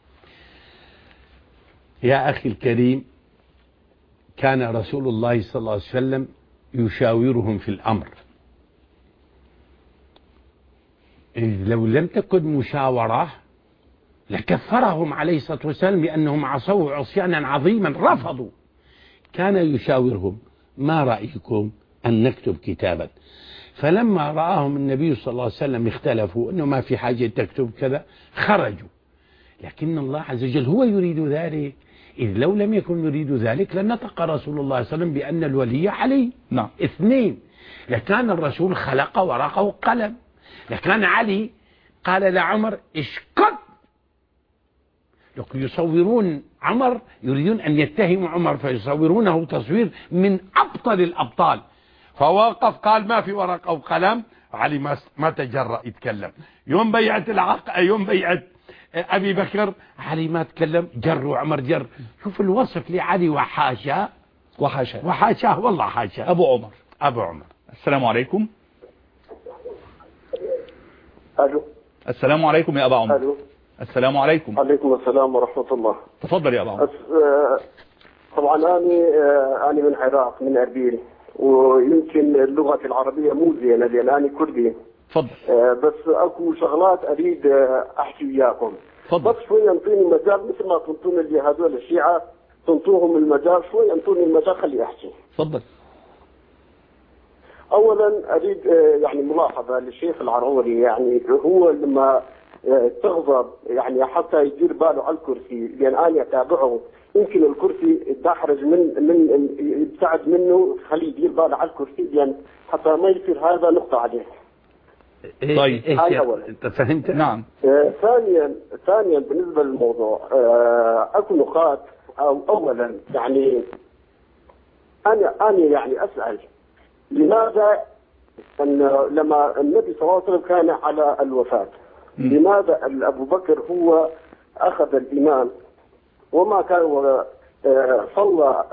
يا أخي الكريم، كان رسول الله صلى الله عليه وسلم يشاورهم في الأمر. لو لم تكن مشاورة لكفرهم عليه الصلاة والسلام لأنهم عصوا عصيانا عظيما، رفضوا. كان يشاورهم ما رأيكم أن نكتب كتابا؟ فلما رآهم النبي صلى الله عليه وسلم اختلفوا أنه ما في حاجة تكتب كذا خرجوا. لكن الله عز وجل هو يريد ذلك، إذ لو لم يكن يريد ذلك لنطق رسول الله صلى الله عليه وسلم بأن الولي علي. نعم. اثنين، لكان الرسول خلق ورقه وقلم، لكان علي قال لعمر اسكت. لو يصورون عمر يريدون أن يتهموا عمر فيصورونه تصوير من أبطل الأبطال، فوقف قال ما في ورقة وقلم. علي ما تجرأ يتكلم. يوم بيعة يوم بيعة أبي بكر علي ما تكلم، جر وعمر جر. شوف الوصف لعلي وحاشا وحاشا والله حاشا. أبو عمر. السلام عليكم. ألو. السلام عليكم يا أبا عمر. ألو. السلام عليكم. عليكم السلام ورحمة الله. تفضل يا أبا عمر. طبعا أنا من العراق، من أربيل، ويمكن اللغة العربية مو زينة لأن أنا كردي. تفضل. بس أكو شغلات أريد أحكي وياكم. تفضل. بس شوي ينطيني مجال مثل ما تنطون اللي هذول الشيعة تنطوهم المجال، شوي ينطوني المجال خلي أحكي. تفضل. أولا أريد يعني ملاحظة للشيخ العروري، يعني هو لما تغضب يعني حتى يدير باله على الكرسي، لأن أنا أتابعه يمكن الكرسي دحرج من يبتعد منه، خليه يدير باله على الكرسي لأن حتى ما يصير هذا نقطة عليه. طيب هاي أولا. أنت فهمت؟ نعم. ثانيا بالنسبة للموضوع أكو نقاط. أولا يعني أنا يعني أسأل لماذا أن لما النبي صلى الله عليه وسلم كان على الوفاة لماذا أبو بكر هو أخذ الإمام وما كان صلى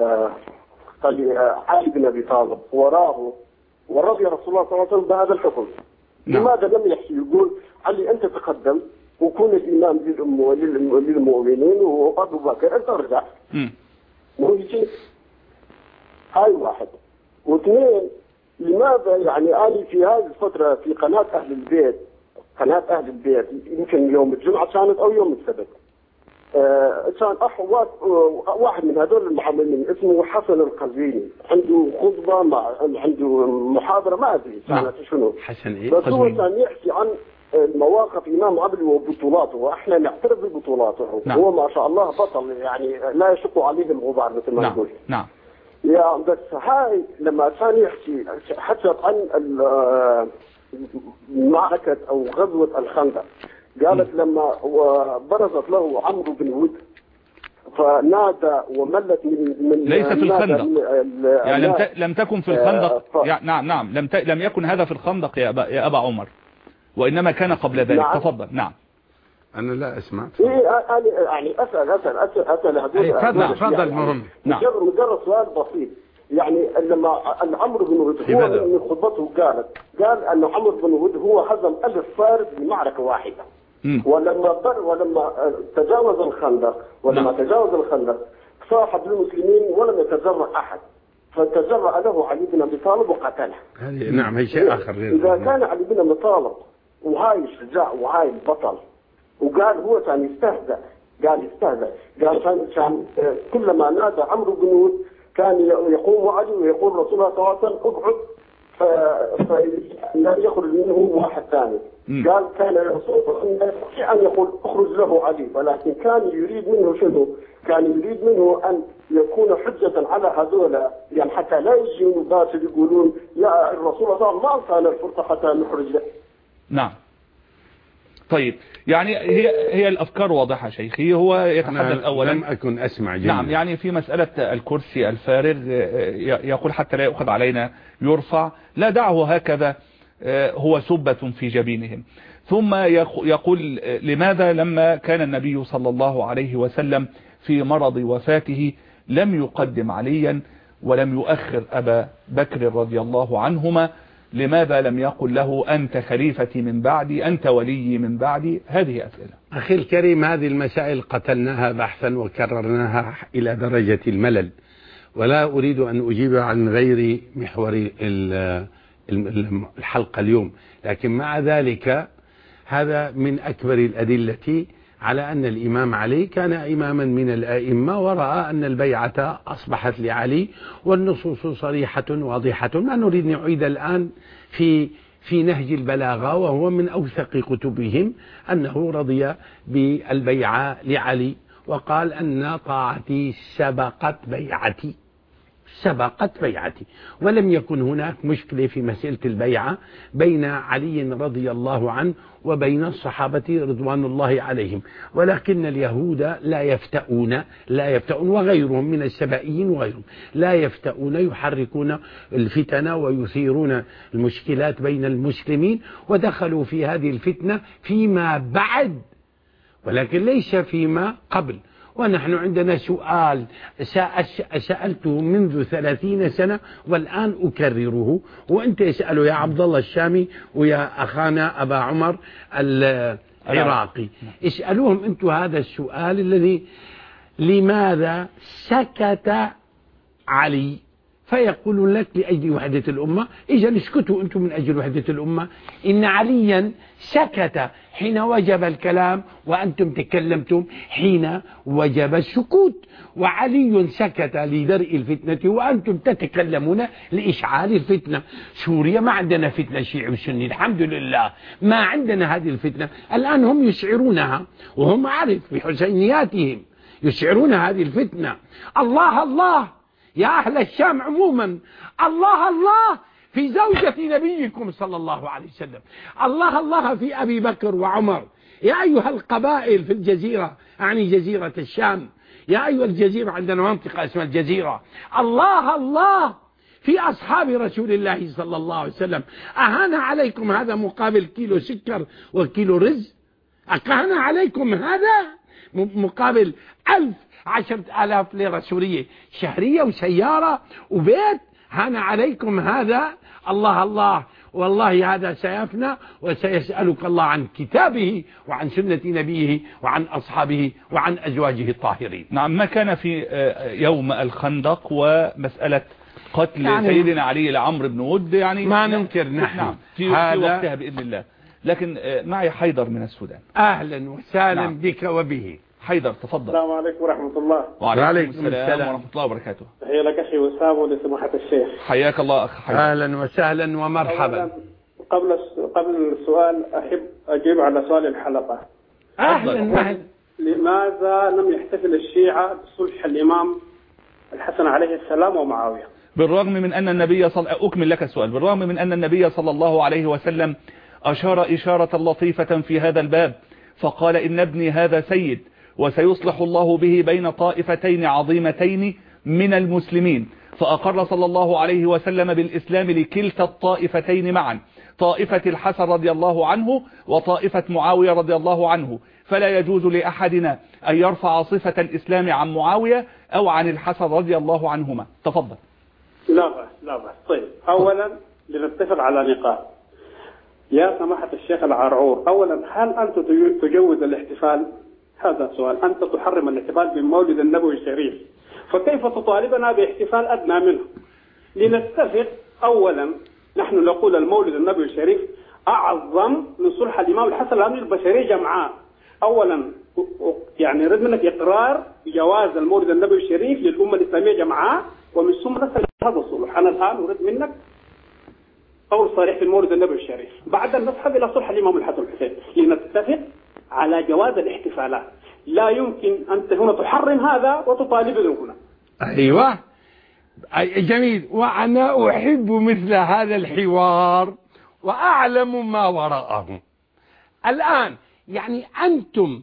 علي بن أبي طالب وراه ورضي رسول الله صلى الله عليه وسلم بهذا الحكم؟ لماذا لم يحكي يقول علي أنت تقدم وكون الإمام للمؤمنين وأبو بكر أنت ارجع؟ مو هيك؟ هاي واحد. واثنين، لماذا يعني أنا في هذه الفترة في قناة أهل البيت يمكن يوم الجمعة كانت أو يوم السبت، كان واحد من هذول المحملين اسمه حسن القزويني، عنده خطبة عنده محاضرة ما أدري كانت شنو. حسن إيه؟ بس هو كان يحكي عن مواقف إمام علي وبطولاته، وإحنا نعترف ببطولاته. نعم. هو ما شاء الله بطل يعني لا يشق عليه الغبار مثل ما نقول. نعم. يا بس هاي لما كان يحكي حكت عن معركة أو غزوة الخندق، قالت لما برزت له عمرو بن ود فنادى وملت من ليس في الخندق يعني لم تكن في الخندق نعم لم يكن هذا في الخندق يا أبا عمر، وإنما كان قبل ذلك. نعم. تفضل. نعم. أنا لا أسمع. يعني أسأل هذول. تفضل. مهم. مجرد سؤال بسيط. يعني لما عمرو بن ود هو من خطبته قال أن عمرو بن ود هو هزم 1000 فارس بمعركة واحدة. ولما تجاوز الخندق صاحب المسلمين ولم يتجرأ أحد، فتجرأ له علي بن أبي طالب وقتله. نعم هي شيء آخر. إذا كان علي بن أبي طالب وهاي الشجاع وهاي البطل وقال هو كان يستهزأ قال كان كلما نادى عمرو بن ود كان يقوم علي ويقول رسول الله صلى الله عليه وسلم اقعد فلا يخرج منه واحد ثاني. قال كان يستطيع أن يقول اخرج له علي، ولكن كان يريد منه شنو؟ كان يريد منه أن يكون حجة على هذول، يعني حتى لا يجيون الناس يقولون يا الرسول صلى الله عليه وسلم ما أعطانا الفرصة حتى نخرج له. نعم. طيب يعني هي الأفكار واضحة شيخي. هو يتحدث أولا لم أكن أسمع جميل. نعم يعني في مسألة الكرسي الفارغ يقول حتى لا يأخذ علينا يرفع، لا دعه هكذا هو سبة في جبينهم. ثم يقول لماذا لما كان النبي صلى الله عليه وسلم في مرض وفاته لم يقدم عليا ولم يؤخر أبا بكر رضي الله عنهما؟ لماذا لم يقل له أنت خليفتي من بعدي، أنت ولي من بعدي؟ هذه أسئلة. أخي الكريم، هذه المسائل قتلناها بحثا وكررناها إلى درجة الملل، ولا أريد أن أجيب عن غير محور الحلقة اليوم، لكن مع ذلك هذا من أكبر الأدلة على أن الإمام علي كان إماما من الآئمة، ورأى أن البيعة أصبحت لعلي، والنصوص صريحة واضحة. ما نريد نعيد الآن في نهج البلاغة، وهو من أوثق كتبهم، أنه رضي بالبيعة لعلي وقال أن طاعتي سبقت بيعتي، ولم يكن هناك مشكلة في مسألة البيعة بين علي رضي الله عنه وبين الصحابة رضوان الله عليهم، ولكن اليهود لا يفتؤون وغيرهم من السبائيين وغيرهم لا يفتؤون، يحركون الفتن ويثيرون المشكلات بين المسلمين، ودخلوا في هذه الفتنة فيما بعد ولكن ليس فيما قبل. ونحن عندنا سؤال سألته منذ 30 سنة والآن أكرره، وأنت اسأله يا عبد الله الشامي ويا أخانا أبا عمر العراقي، اسألوهم أنتم هذا السؤال الذي لماذا سكت علي؟ فيقولون لك لأجل وحدة الأمة. إذا اسكتوا أنتم من أجل وحدة الأمة. إن عليا سكت حين وجب الكلام وأنتم تكلمتم حين وجب السكوت، وعلي سكت لدرء الفتنة وأنتم تتكلمون لإشعال الفتنة. سوريا ما عندنا فتنة شيعي وسني الحمد لله، ما عندنا هذه الفتنة. الآن هم يشعرونها وهم عارف بحسينياتهم يشعرون هذه الفتنة. الله الله يا أهل الشام عموما، الله الله في زوجة نبيكم صلى الله عليه وسلم، الله الله في أبي بكر وعمر. يا أيها القبائل في الجزيرة، يعني جزيرة الشام، يا أيها الجزيرة، عندنا منطقة اسمها الجزيرة، الله الله في أصحاب رسول الله صلى الله عليه وسلم. أهان عليكم هذا مقابل كيلو سكر وكيلو رز؟ أهان عليكم هذا مقابل 10,000 ليرة سورية شهرية وسيارة وبيت؟ هان عليكم هذا؟ الله الله والله هذا سيفنى، وسيسألك الله عن كتابه وعن سنة نبيه وعن أصحابه وعن أزواجه الطاهرين. نعم. ما كان في يوم الخندق ومسألة قتل يعني سيدنا علي لعمرو بن ود، يعني ما ننكر نحن نعم في وقتها بإذن الله. لكن معي حيدر من السودان. أهلا وسهلا بك وبه. حيدر تفضل. السلام عليكم ورحمة الله. وعليكم السلام ورحمة الله وبركاته. تحية لك أخي وسام ولسماحة الشيخ. حياك الله أخ حيدر. أهلا وسهلا ومرحبا. قبل السؤال أحب أجيب على سؤال الحلقة. أهلا. لماذا لم يحتفل الشيعة بصلح الإمام الحسن عليه السلام ومعاوية؟ بالرغم من أن النبي أكمل لك السؤال. بالرغم من أن النبي صلى الله عليه وسلم أشار إشارة لطيفة في هذا الباب، فقال إن ابني هذا سيد وسيصلح الله به بين طائفتين عظيمتين من المسلمين، فأقر صلى الله عليه وسلم بالإسلام لكلتا الطائفتين معا، طائفة الحسن رضي الله عنه وطائفة معاوية رضي الله عنه، فلا يجوز لأحدنا أن يرفع صفة الإسلام عن معاوية أو عن الحسن رضي الله عنهما. تفضل. لا بأس. طيب، أولا لنتفق على نقاط. يا سماحة الشيخ العرعور، أولا هل أنت تجوز الاحتفال؟ هذا سؤال. أنت تحرم الاحتفال بمولد النبوي الشريف، فكيف تطالبنا باحتفال أدنى منه؟ لنتفق. أولا نحن نقول المولد النبوي الشريف أعظم من صلح الإمام الحسن الأمير البشري جمعاء. أولا يعني نريد منك إقرار بجواز المولد النبوي الشريف للأمة الإسلامية جمعاء، ومن ثم نسأل هذا الصلح. أنا الآن أريد منك قول صريح في المولد النبوي الشريف، بعد نذهب إلى صلح الإمام الحسن الحسين لنتفق على جواز الاحتفالات. لا يمكن أنت هنا تحرم هذا وتطالبنا هنا. أيوة جميل، وأنا أحب مثل هذا الحوار وأعلم ما وراءه. الآن يعني أنتم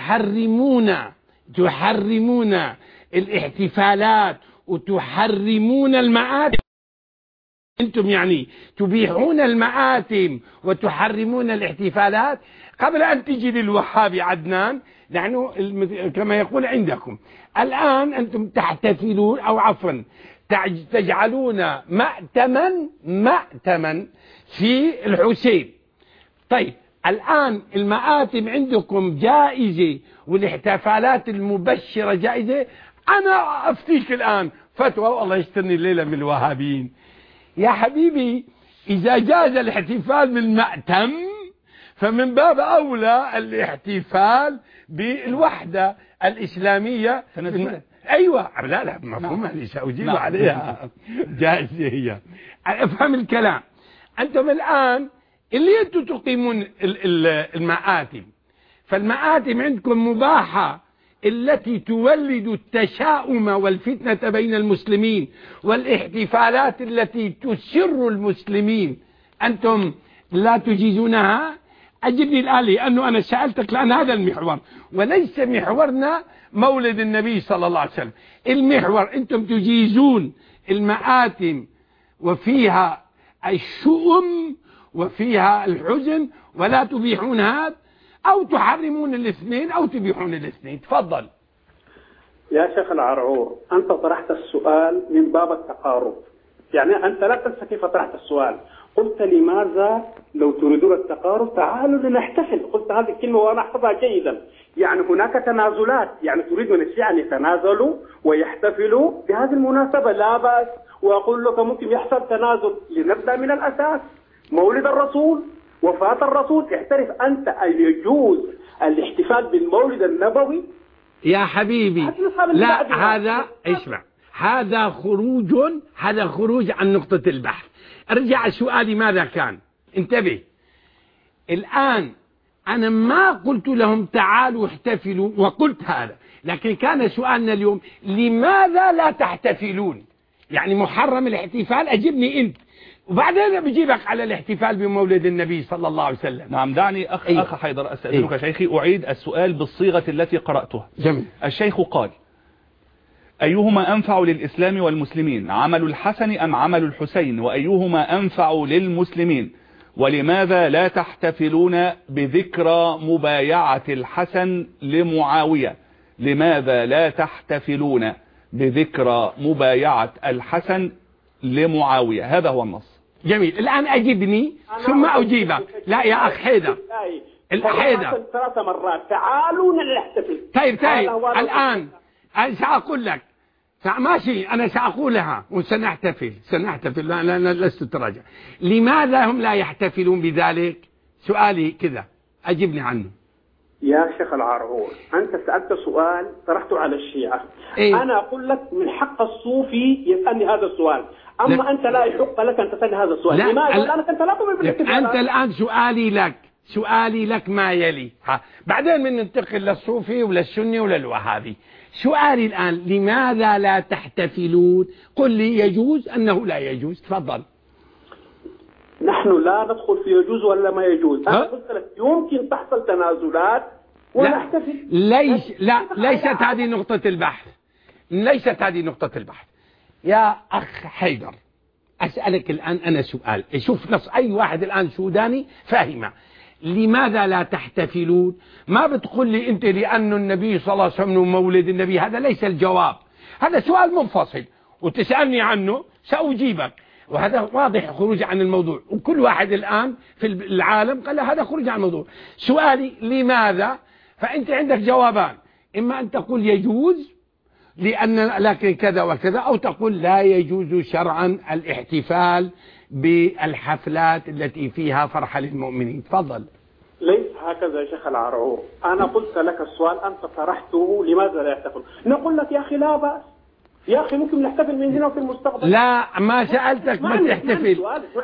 تحرمون الاحتفالات وتحرمون المآتم. أنتم يعني تبيحون المآتم وتحرمون الاحتفالات. قبل أن تجي للوهابي عدنان، نحن كما يقول عندكم الآن أنتم تحتفلون أو عفوا تجعلون مأتما في الحسين. طيب الآن المآتم عندكم جائزة والاحتفالات المبشرة جائزة. أنا أفتيك الآن فتوى، والله يشترني الليلة من الوهابيين. يا حبيبي، إذا جاز الاحتفال بالمأتم فمن باب أولى الاحتفال بالوحدة الإسلامية. أيوة، لا مفهوم، هذه سأجيب عليها جائزة هي. افهم الكلام. أنتم الآن اللي أنتم تقيمون المآتم، فالمآتم عندكم مباحة التي تولد التشاؤم والفتنة بين المسلمين، والاحتفالات التي تسر المسلمين أنتم لا تجيزونها. أجبني الآن، لأنه أنا سألتك، لأن هذا المحور وليس محورنا مولد النبي صلى الله عليه وسلم. المحور أنتم تجيزون المآتم وفيها الشؤم وفيها الحزن ولا تبيحون هذا، أو تحرمون الاثنين أو تبيحون الاثنين. تفضل. يا شيخ العرعور، أنت طرحت السؤال من باب التقارب، يعني أنت لا تنسى كيف طرحت السؤال. قلت لماذا لو تريدون التقارب تعالوا لنحتفل. قلت هذه الكلمة وأنا أحفظها جيدا. يعني هناك تنازلات، يعني تريد من الشيعة أن يتنازلوا ويحتفلوا بهذه المناسبة، لا بأس. وأقول لك ممكن يحصل تنازل. لنبدأ من الأساس، مولد الرسول، وفاة الرسول. اعترف أنت أن يجوز الاحتفال بالمولد النبوي؟ يا حبيبي لا، هذا اسمع، هذا خروج عن نقطة البحث. ارجع سؤالي ماذا كان. انتبه الآن، أنا ما قلت لهم تعالوا احتفلوا وقلت هذا، لكن كان سؤالنا اليوم لماذا لا تحتفلون؟ يعني محرم الاحتفال، أجبني أنت، وبعدين بجيبك على الاحتفال بمولد النبي صلى الله عليه وسلم. نعم، دعني أخ حيدر أستأذنك شيخي أعيد السؤال بالصيغة التي قرأتها. جميل. الشيخ قال: أيهما أنفع للإسلام والمسلمين، عمل الحسن أم عمل الحسين، وأيهما أنفع للمسلمين، ولماذا لا تحتفلون بذكرى مبايعة الحسن لمعاوية؟ لماذا لا تحتفلون بذكرى مبايعة الحسن لمعاوية؟ هذا هو النص. جميل. الآن أجبني ثم أجيبك. لا يا أخ حيدر، الحيدر 3 مرات تعالوا نحتفل. طيب الآن سأقول لك ماشي، أنا سأقولها وسنحتفل لا لست تراجع. لماذا هم لا يحتفلون بذلك؟ سؤالي كذا، أجبني عنه. يا شيخ العرعور، أنت سألت سؤال طرحته على الشيعة. إيه؟ أنا أقول لك من حق الصوفي يسألني هذا السؤال، أما أنت لا يحق لك أن تسألني هذا السؤال. لماذا؟ لأنك أنت لا تؤمن بالاحتفال. أنت الآن سؤالي لك ما يلي، بعدين من ننتقل للصوفي وللسني وللوهابي. سؤالي الآن، لماذا لا تحتفلون؟ قل لي يجوز أنه لا يجوز، تفضل. نحن لا ندخل في يجوز ولا ما يجوز. أنا قلت لك يمكن تحصل تنازلات ونحتفل. ليست هذه نقطة البحث، ليست هذه نقطة البحث. يا أخ حيدر، أسألك الآن أنا سؤال، شوف نص أي واحد الآن سوداني فاهمة. لماذا لا تحتفلون؟ ما بتقول لي أنت لأن النبي صلى الله عليه وسلم مولد النبي، هذا ليس الجواب، هذا سؤال منفصل وتسألني عنه سأجيبك، وهذا واضح خروج عن الموضوع، وكل واحد الآن في العالم قال هذا خروج عن الموضوع. سؤالي لماذا؟ فأنت عندك جوابان، إما أن تقول يجوز لأن لكن كذا وكذا، أو تقول لا يجوز شرعا الاحتفال بالحفلات التي فيها فرحة للمؤمنين. تفضل. ليس هكذا يا شيخ العرعور، أنا قلت لك السؤال أنت طرحته لماذا لا يحتفل، نقول لك يا أخي لا بأس، يا أخي ممكن نحتفل من هنا وفي المستقبل. لا، ما سألتك ما تحتفل.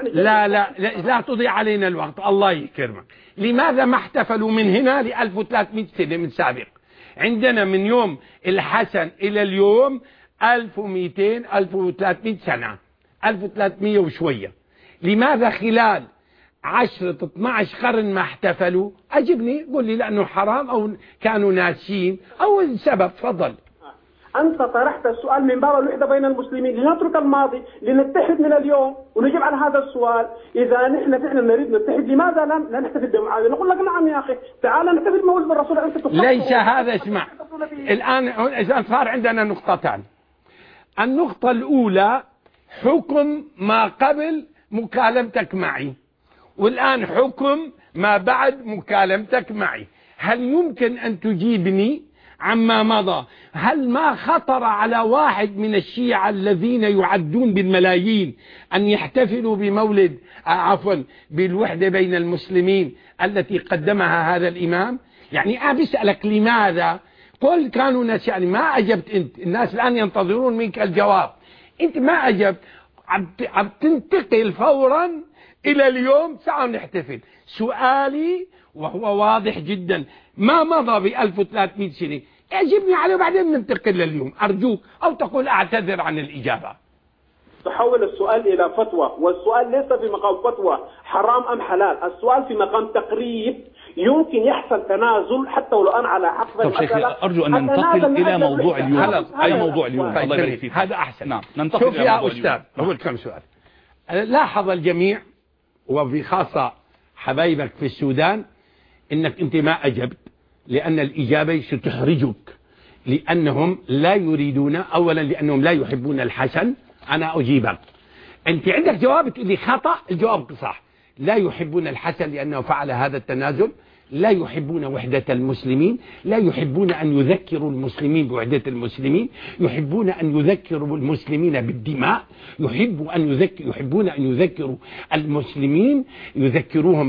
لا تضيع علينا الوقت، الله يكرمك. لماذا ما احتفلوا من هنا ل 1300 سنة من سابق؟ عندنا من يوم الحسن إلى اليوم 1200 1300 سنة، 1300 وشوية. لماذا خلال 10-12 قرن ما احتفلوا؟ أجبني، قل لي لأنه حرام أو كانوا ناسين أو السبب. تفضل. أنت طرحت السؤال من باب الوحدة بين المسلمين، لنترك الماضي لنتحد من اليوم ونجيب على هذا السؤال. إذا نحن فعلا نريد نتحد لماذا لا نحتفل بمعاذ؟ نقول لك نعم يا أخي، تعال نحتفل بمولد الرسول. أنت ليس هذا، اسمع الآن صار عندنا نقطتان. النقطة الأولى حكم ما قبل مكالمتك معي، والآن حكم ما بعد مكالمتك معي. هل يمكن أن تجيبني عما مضى؟ هل ما خطر على واحد من الشيعة الذين يعدون بالملايين أن يحتفلوا بمولد بالوحدة بين المسلمين التي قدمها هذا الإمام؟ يعني بسألك لماذا؟ قل كانوا ناس، يعني ما أجبت أنت. الناس الآن ينتظرون منك الجواب، أنت ما أجبت، عم تنتقل فورا إلى اليوم ساعة نحتفل. سؤالي وهو واضح جدا، ما مضى ب 1300 سنة، اجبني عليه وبعدين ننتقل لليوم أرجوك، أو تقول أعتذر عن الإجابة. تحول السؤال إلى فتوى، والسؤال ليس في مقام فتوى حرام أم حلال، السؤال في مقام تقريب. يمكن يحصل تنازل حتى ولو أنا على حق. طب شيخ، أرجو أن ننتقل إلى موضوع اليوم. أي موضوع اليوم؟ الله يبارك فيك، هذا أحسن. نعم، ننتقل شوف إلى يا موضوع أستاذ، اليوم. أقول كم سؤال. لاحظ الجميع وبخاصة حبايبك في السودان إنك أنت ما أجبت، لأن الإجابة ستحرجك، لأنهم لا يريدون، أولا لأنهم لا يحبون الحسن. أنا أجيبك، أنت عندك جواب تقول لي خطأ، الجواب صح. لا يحبون الحسن لأنه فعل هذا التنازل، لا يحبون وحدة المسلمين، لا يحبون أن يذكروا المسلمين بوحدة المسلمين، يحبون أن يذكروا المسلمين بالدماء، يحبون أن يذكروا المسلمين، يذكروهم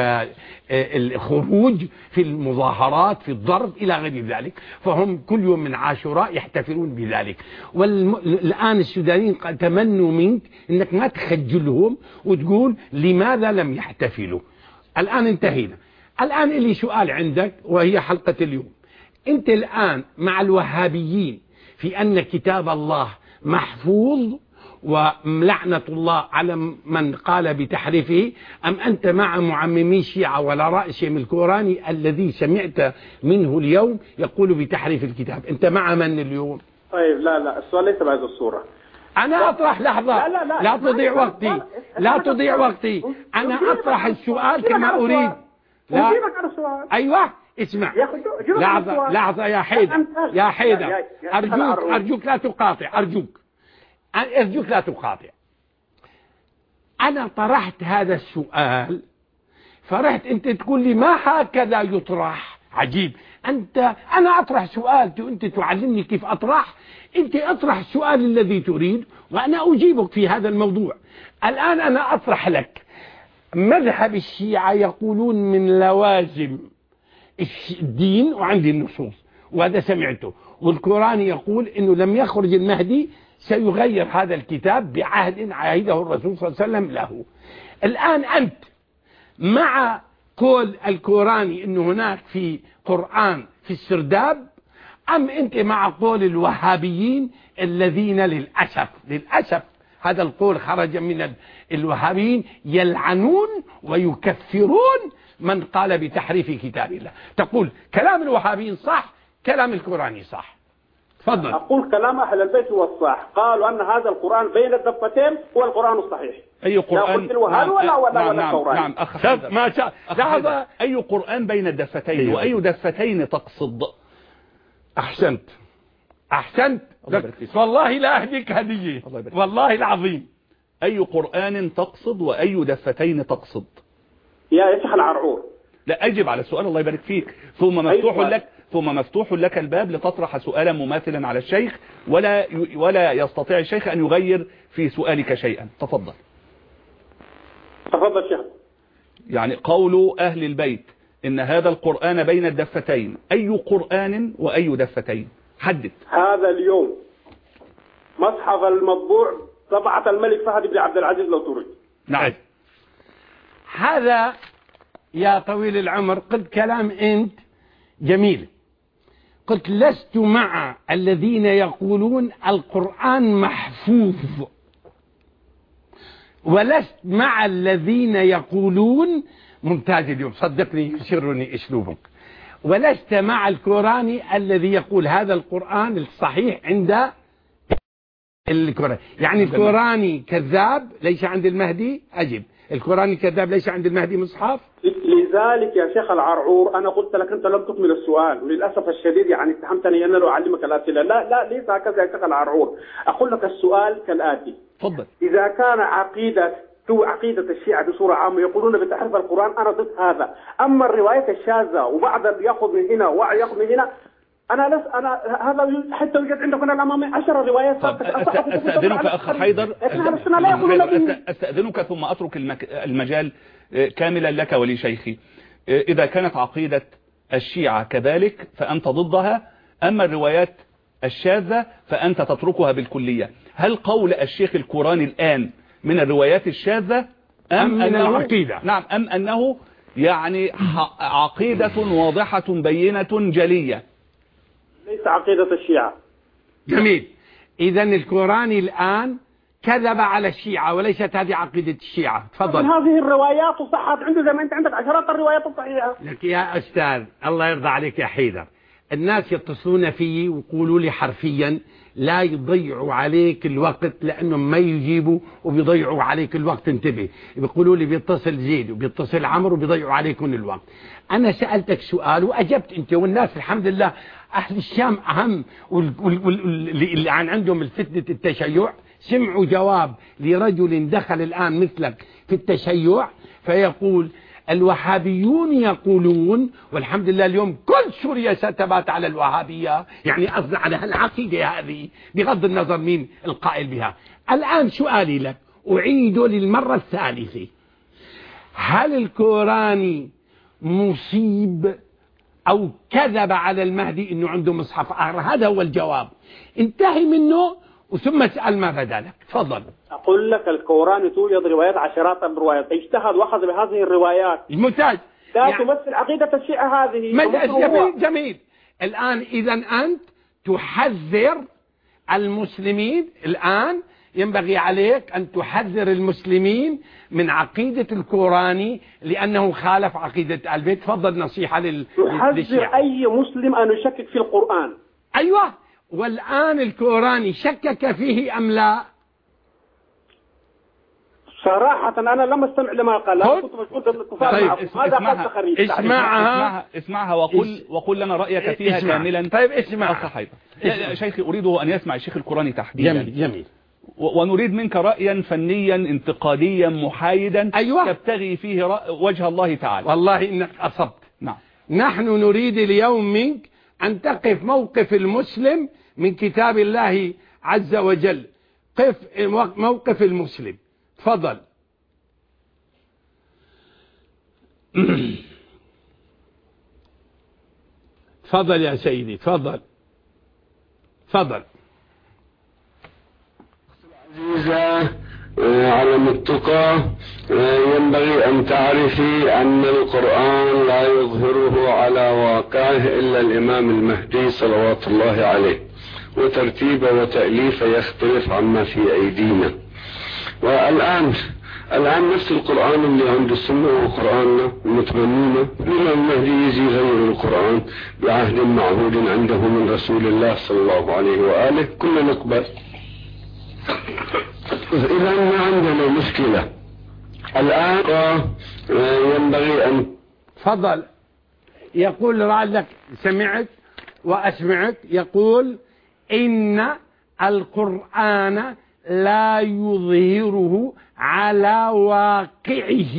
بالخروج في المظاهرات، في الضرب إلى غير ذلك. فهم كل يوم من عاشوراء يحتفلون بذلك. والآن السودانيين تمنوا منك أنك ما تخجلهم وتقول لماذا لم يحتفلوا. الآن انتهينا. الآن اللي سؤال عندك وهي حلقة اليوم، أنت الآن مع الوهابيين في أن كتاب الله محفوظ ولعنة الله على من قال بتحريفه، أم أنت مع معممي الشيعة ولا رأسهم الكوراني الذي سمعت منه اليوم يقول بتحريف الكتاب؟ أنت مع من اليوم؟ طيب لا السؤال ليس بهذه الصورة. أنا أطرح لحظة، لا تضيع وقتي، لا تضيع وقتي. أنا أطرح السؤال كما أريد. لا أيوة اسمع، لحظة يا حيدر، أرجوك لا تقاطع، أرجوك لا تقاطع. أنا طرحت هذا السؤال، فرحت أنت تقول لي ما هكذا يطرح. عجيب، أنا أطرح سؤال أنت تعلمني كيف أطرح. أنت أطرح السؤال الذي تريد وأنا أجيبك في هذا الموضوع. الآن أنا أطرح لك، مذهب الشيعة يقولون من لوازم الدين وعندي النصوص، وهذا سمعته. والقرآن يقول إنه لم يخرج المهدي، سيغير هذا الكتاب بعهد عهده الرسول صلى الله عليه وسلم له. الآن أنت مع قول القرآن إنه هناك في قرآن في السرداب، أم أنت مع قول الوهابيين الذين للأسف هذا القول خرج من الوهابيين يلعنون ويكفرون من قال بتحريف كتاب الله؟ تقول كلام الوهابيين صح، كلام القرآن صح. تفضل. أقول كلام أهل البيت هو الصح، قالوا أن هذا القرآن بين الدفتين هو القرآن الصحيح. أي قرآن؟ الوهابي ولا القرآن؟ نعم أخ حيدر. ما شاء الله. أي قرآن بين الدفتين؟ وأي دفتين تقصد؟ أحسنت والله لا أهديك هدية والله العظيم. أي قرآن تقصد وأي دفتين تقصد؟ يا شيخ العرعور، لا أجب على السؤال الله يبارك فيك. ثم مفتوح لك الباب لتطرح سؤالا مماثلا على الشيخ، ولا يستطيع الشيخ أن يغير في سؤالك شيئا. تفضل شيخ. يعني قول أهل البيت إن هذا القرآن بين الدفتين، أي قرآن وأي دفتين؟ حدد. هذا اليوم مصحف المطبوع طبعة الملك فهد بن عبد العزيز لو تريد. نعم. هذا يا طويل العمر قلت كلام أنت جميل. قلت لست مع الذين يقولون القرآن محفوظ، ولست مع الذين يقولون ممتاز اليوم صدقني يسرني اسلوبك، ولست مع القرآني الذي يقول هذا القرآن الصحيح عند القرآن. يعني القرآني كذاب ليس عند المهدي؟ أجب. القرآني كذاب ليس عند المهدي مصحف؟ لذلك يا شيخ العرعور أنا قلت لك أنت لم تكمل السؤال، وللأسف الشديد يعني اتهمتني أن أنا أعلمك الأسئلة. لا ليس هكذا يا شيخ العرعور. أقول لك السؤال كالآتي. تفضل. إذا كان عقيدة الشيعة بصورة عامة يقولون بتحريف القرآن، أنا ضد هذا. أما الروايات الشاذة وبعض يأخذ من هنا ويأخذ من هنا، أنا هذا حتى يوجد عندكم الأمامي 10 روايات. أستأذنك أخ حيدر، أستأذنك ثم أترك المجال كاملا لك ولشيخي. إذا كانت عقيدة الشيعة كذلك فأنت ضدها، أما الروايات الشاذة فأنت تتركها بالكلية. هل قول الشيخ الكوراني الآن من الروايات الشاذة أم أنه عقيدة؟ نعم، أم أنه يعني عقيدة واضحة بينة جلية؟ ليس عقيدة الشيعة. جميل. إذا الكوراني الآن كذب على الشيعة وليست هذه عقيدة الشيعة. تفضل. هذه الروايات صحت عنده زي ما أنت عندك عشرات الروايات الصحيحة. لك يا أستاذ الله يرضى عليك يا حيدر، الناس يتصلون فيه ويقولوا لي حرفيا لا يضيعوا عليك الوقت لأنهم ما يجيبوا وبيضيعوا عليك الوقت. انتبه، بيقولوا لي بيتصل زيد وبيتصل عمرو وبيضيعوا عليكم الوقت. أنا سألتك سؤال وأجبت أنت، والناس الحمد لله أهل الشام أهم اللي عندهم الفتنة التشيع سمعوا جواب لرجل دخل الآن مثلك في التشيع فيقول الوهابيون يقولون، والحمد لله اليوم كل سوريا ستبات على الوهابية، يعني قصدي على العقيدة هذه بغض النظر مين القائل بها. الآن سؤالي لك أعيده للمرة الثالثة، هل الكوراني مصيب أو كذب على المهدي إنه عنده مصحف آخر؟ هذا هو الجواب، انتهي منه وثم اسأل ما بدا لك. تفضل. أقول لك الكوراني توجد روايات عشرات الروايات، اجتهد وأخذ بهذه الروايات. ممتاز. لا يعني تمثل عقيدة الشيعة هذه. جميل. الآن إذا أنت تحذر المسلمين، الآن ينبغي عليك أن تحذر المسلمين من عقيدة الكوراني لأنه خالف عقيدة البيت. تفضل نصيحة تحذر أي مسلم أن يشكك في القرآن. أيوة. والآن الكوراني شكك فيه أم لا؟ صراحة أنا لم أستمع لما قال، كنت مشغول بالاتصال معه. اسمعها وقل لنا رأيك فيها كاملا. طيب اسمع شيخي أريده أن يسمع الشيخ القراني تحديدا. جميل. ونريد منك رأيا فنيا انتقاديا محايدا. أيوة. تبتغي فيه وجه الله تعالى. والله إنك أصبت. نعم. نحن نريد اليوم منك أن تقف موقف المسلم من كتاب الله عز وجل. قف موقف المسلم. تفضل. تفضل يا سيدي، تفضل. عزيزة علم التقى، ينبغي أن تعرفي أن القرآن لا يظهره على واقعه إلا الإمام المهدي صلوات الله عليه، وترتيبه وتأليفه يختلف عما في أيدينا. والآن نفس القرآن اللي عند السنة وقرآننا المتمنون، الإمام المهدي يجي يغير القرآن بعهد معهود عنده من رسول الله صلى الله عليه وآله، كلنا نقبل. إذا ما عندنا مشكلة. الآن ينبغي أن تفضل. يقول لعلك سمعت وأسمعك، يقول إن القرآن لا يظهره على واقعه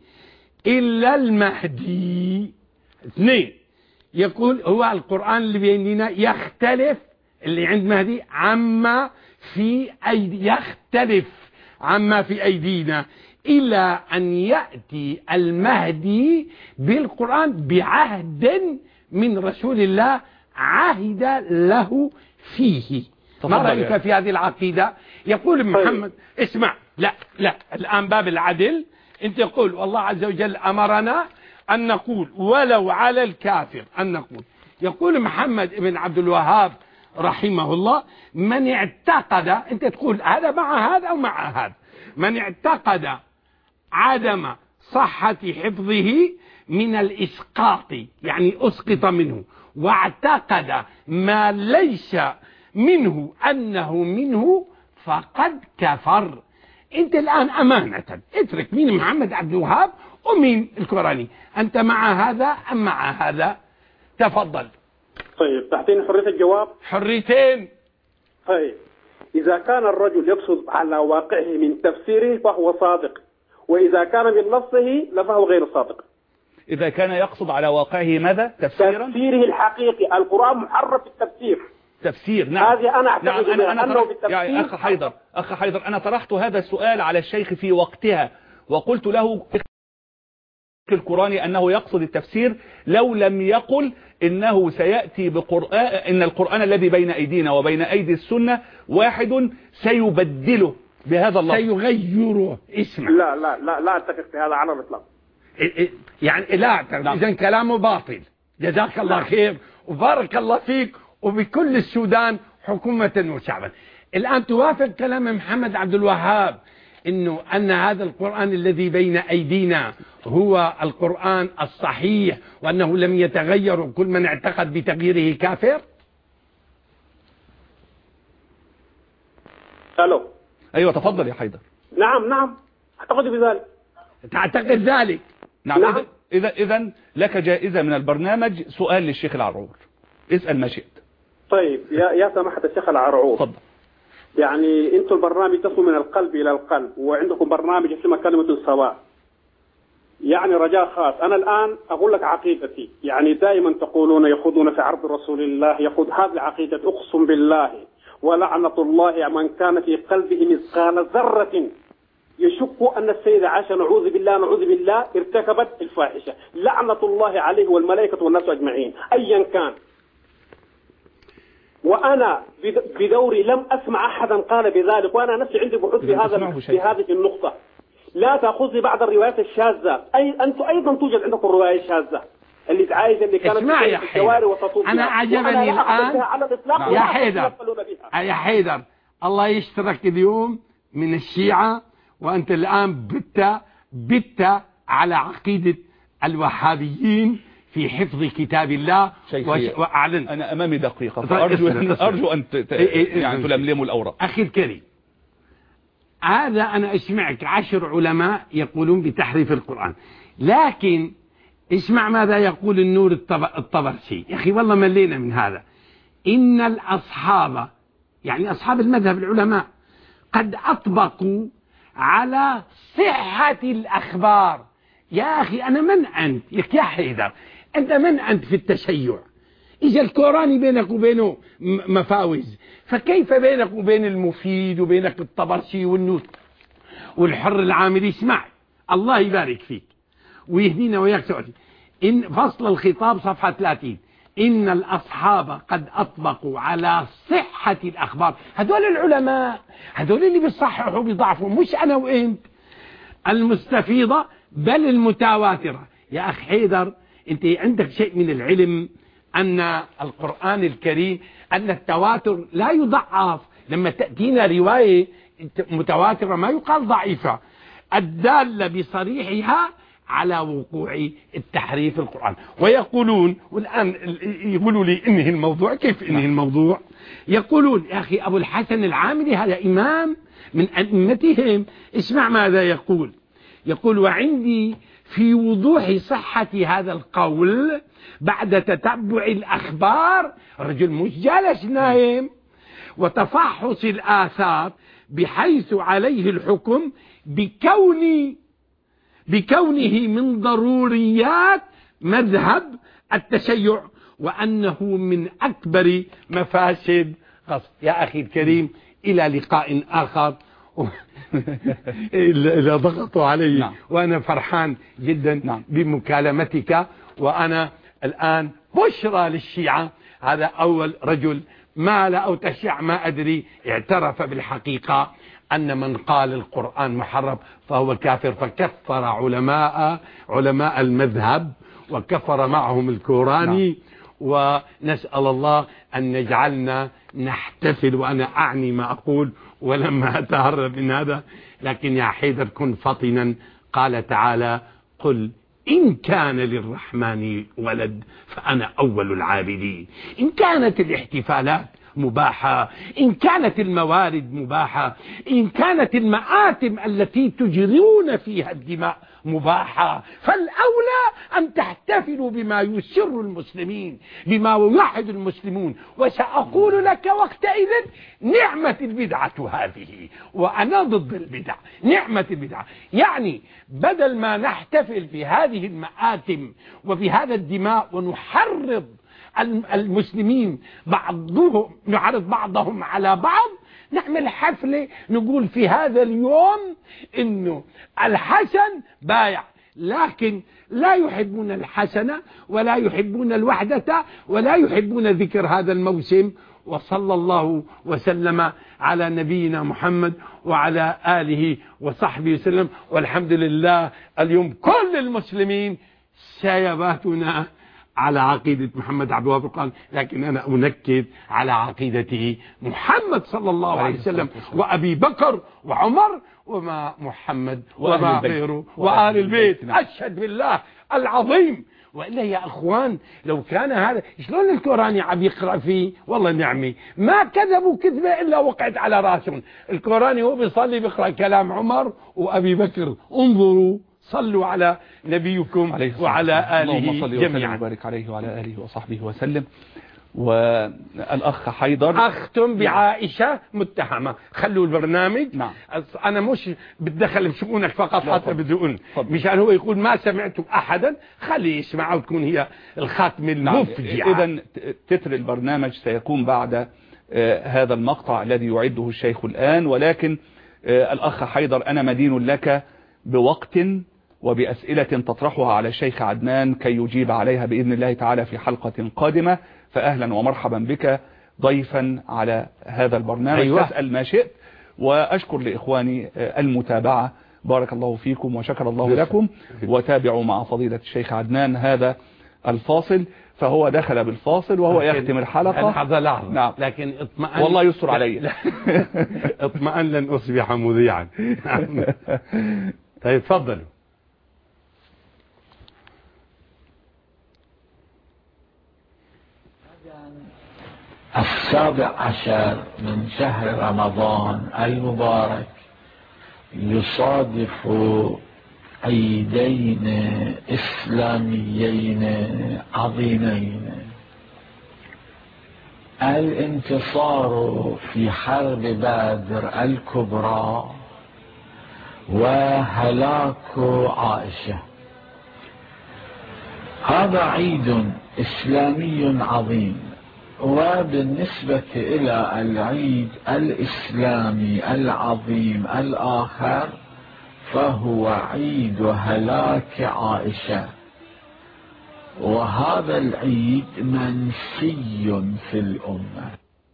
إلا المهدي. 2، يقول هو القرآن اللي بيننا يختلف اللي عند مهدي عما في يختلف عما في أيدينا، إلى أن يأتي المهدي بالقرآن بعهد من رسول الله عهد له فيه. ما رأيك في هذه العقيدة؟ يقول محمد اسمع، لا الآن باب العدل. أنت تقول والله عز وجل أمرنا أن نقول ولو على الكافر أن نقول. يقول محمد بن عبد الوهاب رحمه الله من اعتقد، أنت تقول هذا مع هذا أو مع هذا، من اعتقد عدم صحة حفظه من الإسقاط، يعني أسقط منه، واعتقد ما ليس منه أنه منه فقد كفر. أنت الآن أمانة اترك مين محمد عبد الوهاب ومين القرآني، أنت مع هذا أم مع هذا؟ تفضل. طيب تعطيني حرية الجواب؟ حريتين. طيب إذا كان الرجل يقصد على واقعه من تفسيره فهو صادق، وإذا كان من نصه فهو غير صادق. إذا كان يقصد على واقعه ماذا؟ تفسيره الحقيقي. القرآن محرف في تفسير. نعم. هذه أنا أعتقد أنه بالتفسير. يا أخ حيدر أنا طرحت هذا السؤال على الشيخ في وقتها وقلت له القرآني أنه يقصد التفسير، لو لم يقل إنه سيأتي بقرآن، إن القرآن الذي بين أيدينا وبين أيدي السنة واحد سيبدله بهذا الله، سيغيره. اسمع، لا أتفق في هذا على الإطلاق. يعني لا أعتقد. إذن كلامه باطل. جزاك الله خير وبارك الله فيك وبكل السودان حكومة وشعبا. الآن توافق كلام محمد عبد الوهاب أن هذا القرآن الذي بين أيدينا هو القرآن الصحيح وأنه لم يتغير وكل من اعتقد بتغييره كافر؟ ألو. أيوة تفضل يا حيدر. نعم أعتقد بذلك. تعتقد ذلك؟ نعم. إذا لك جائزة من البرنامج، سؤال للشيخ العرعور، اسأل ما شئت. طيب يا سماحة الشيخ العرعور، تفضل. يعني انتم البرنامج تصلوا من القلب الى القلب، وعندكم برنامج اسمه كلمة سواء. يعني رجاء خاص، انا الان اقول لك عقيدتي، يعني دائما تقولون يخوضون في عرض رسول الله، يخوض هذه العقيدة اقسم بالله ولعنة الله من كان في قلبه مثقال ذرة يشك ان السيدة عائشة نعوذ بالله ارتكبت الفاحشة، لعنة الله عليه والملائكة والناس اجمعين ايا كان. وأنا بدوري لم أسمع أحدا قال بذلك، وأنا نفسي عندي بحث في هذه النقطة. لا تأخذ بعض الروايات الشاذة، أنتم أيضا توجد عندكم الرواية الشاذة اللي تعايزة اللي كانت في الشوارع وتطوف. أنا عجبني الآن يا حيدر الله يشترك اليوم من الشيعة، وأنت الآن بت على عقيدة الوهابيين في حفظ كتاب الله وأعلن. أنا أمامي دقيقة فأرجو أن يعني تلملموا الأوراق. أخي الكريم، هذا أنا أسمعك 10 علماء يقولون بتحريف القرآن، لكن اسمع ماذا يقول النور الطبرسي. يا أخي والله ملينا من هذا. إن الأصحاب، يعني أصحاب المذهب العلماء، قد أطبقوا على صحة الأخبار. يا أخي أنا من أنت يا حيدر؟ أنت من أنت في التشيع؟ إذا القرآن بينك وبينه مفاوز، فكيف بينك وبين المفيد وبينك الطبرسي والنور والحر العاملي؟ اسمع الله يبارك فيك ويهدينا وياك سعودي. إن فصل الخطاب صفحة 30، إن الأصحاب قد أطبقوا على صحة الأخبار. هذول العلماء، هذول اللي بيصححوا بيضعفوا، مش أنا وإنت. المستفيضة بل المتواترة. يا أخ حيدر، أنت عندك شيء من العلم أن القرآن الكريم أن التواتر لا يضعف. لما تأتينا رواية متواترة ما يقال ضعيفة، الدالة بصريحها على وقوع التحريف القرآن. ويقولون، والآن يقولوا لي انهي الموضوع. كيف انهي الموضوع؟ يقولون يا أخي أبو الحسن العاملي هذا إمام من أئمتهم، اسمع ماذا يقول. يقول: وعندي في وضوح صحة هذا القول بعد تتبع الأخبار، رجل مش جالس نايم، وتفحص الآثار، بحيث عليه الحكم بكونه من ضروريات مذهب التشيع، وأنه من أكبر مفاسد قصد. يا أخي الكريم، إلى لقاء آخر. إذا ضغطوا علي. نعم. وأنا فرحان جدا بمكالمتك. وأنا الآن بشرى للشيعة، هذا أول رجل مال أو تشيع ما أدري اعترف بالحقيقة أن من قال القرآن محرف فهو كافر، فكفر علماء المذهب وكفر معهم الكوراني. ونسأل الله أن يجعلنا نحتفل، وأنا أعني ما أقول ولما أتهرب من هذا. لكن يا حيدر كن فطنا. قال تعالى: قل إن كان للرحمن ولد فأنا أول العابدين. إن كانت الاحتفالات مباحة، إن كانت الموارد مباحة، إن كانت المآتم التي تجرون فيها الدماء مباحة، فالأولى أن تحتفلوا بما يسر المسلمين، بما يوحد المسلمون. وسأقول لك وقتئذ: نعمة البدعة هذه. وأنا ضد البدع، نعمة البدعة. يعني بدل ما نحتفل في هذه المآتم وفي هذا الدماء ونحرض المسلمين بعضهم، نعرض بعضهم على بعض، نعمل حفلة نقول في هذا اليوم إنه الحسن بايع، لكن لا يحبون الحسنة ولا يحبون الوحدة ولا يحبون ذكر هذا الموسم. وصلى الله وسلم على نبينا محمد وعلى آله وصحبه وسلم. والحمد لله اليوم كل المسلمين سيباتنا على عقيدة محمد عبد الوهاب القادري، لكن أنا أنكد على عقيدته محمد صلى الله عليه وسلم وأبي بكر وعمر وما محمد وما غيره وآل البيت. أشهد بالله العظيم. وإلا يا أخوان، لو كان هذا شلون الكوراني عم يقرأ فيه؟ والله نعمي ما كذبوا كذبة إلا وقعت على راسهم. الكوراني هو بيصلي بيقرأ كلام عمر وأبي بكر. انظروا، صلوا على نبيكم وعلى آله جميعا. وبارك عليه وعلى آله وصحبه وسلم. والأخ حيدر أختم بعائشة متهمة. خلوا البرنامج. نعم. أنا مش بتدخل بشؤونك فقط حتى بدون مشان هو يقول ما سمعت أحدا، خليه يسمع وتكون هي الخاتمة المفجعة. إذن تتر البرنامج سيكون بعد هذا المقطع الذي يعده الشيخ الآن. ولكن الأخ حيدر، أنا مدين لك بوقت وبأسئلة تطرحها على الشيخ عدنان كي يجيب عليها بإذن الله تعالى في حلقة قادمة. فأهلا ومرحبا بك ضيفا على هذا البرنامج. أيوة. تسأل ما شئت. وأشكر لإخواني المتابعة، بارك الله فيكم وشكر الله لكم. وتابعوا مع فضيلة الشيخ عدنان هذا الفاصل، فهو دخل بالفاصل وهو يختم الحلقة. نعم. لكن اطمئن، والله يستر علي. اطمئن لن أصبح مذيعا. طيب تفضلوا. ال17 من شهر رمضان المبارك يصادف عيدين إسلاميين عظيمين: الانتصار في حرب بدر الكبرى وهلاك عائشة. هذا عيد إسلامي عظيم. وبالنسبة إلى العيد الإسلامي العظيم الآخر فهو عيد هلاك عائشة. وهذا العيد منسي في الأمة.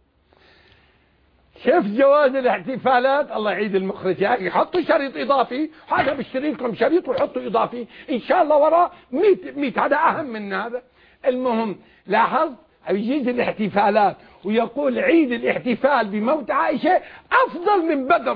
شوف جواز الاحتفالات. الله يعيد المخرج يا اخي، حطوا شريط اضافي، هذا بشتري لكم شريط وحطوا اضافي ان شاء الله وراه 100 هذا اهم من هذا. المهم لاحظ يجيز الاحتفالات ويقول عيد الاحتفال بموت عائشة افضل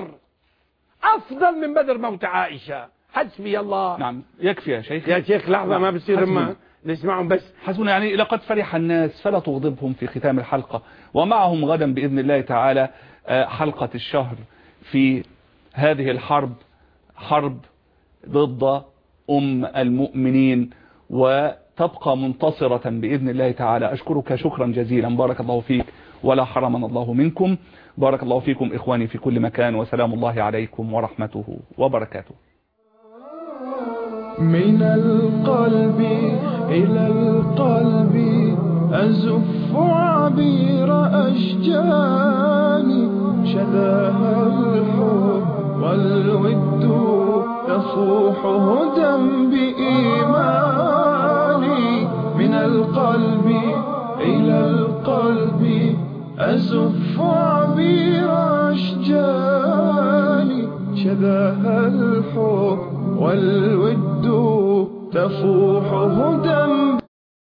من بدر موت عائشة. حسبي الله. نعم يكفي يا شيخ. يا شيخ لحظة ما بصير ما نسمعهم بس. حسبنا يعني لقد فرح الناس فلا تغضبهم في ختام الحلقة، ومعهم غدا بإذن الله تعالى حلقة الشهر في هذه الحرب، حرب ضد المؤمنين، وتبقى منتصرة بإذن الله تعالى. أشكرك شكرا جزيلا، بارك الله فيك ولا حرمنا الله منكم. بارك الله فيكم إخواني في كل مكان، وسلام الله عليكم ورحمته وبركاته. من القلب إلى القلب أزف عبير أشجاني، شذاها الحب والود تفوح هدى بإيماني. من القلب إلى القلب أزف عبير أشجاني، شذاها الحب والود تفوح هدى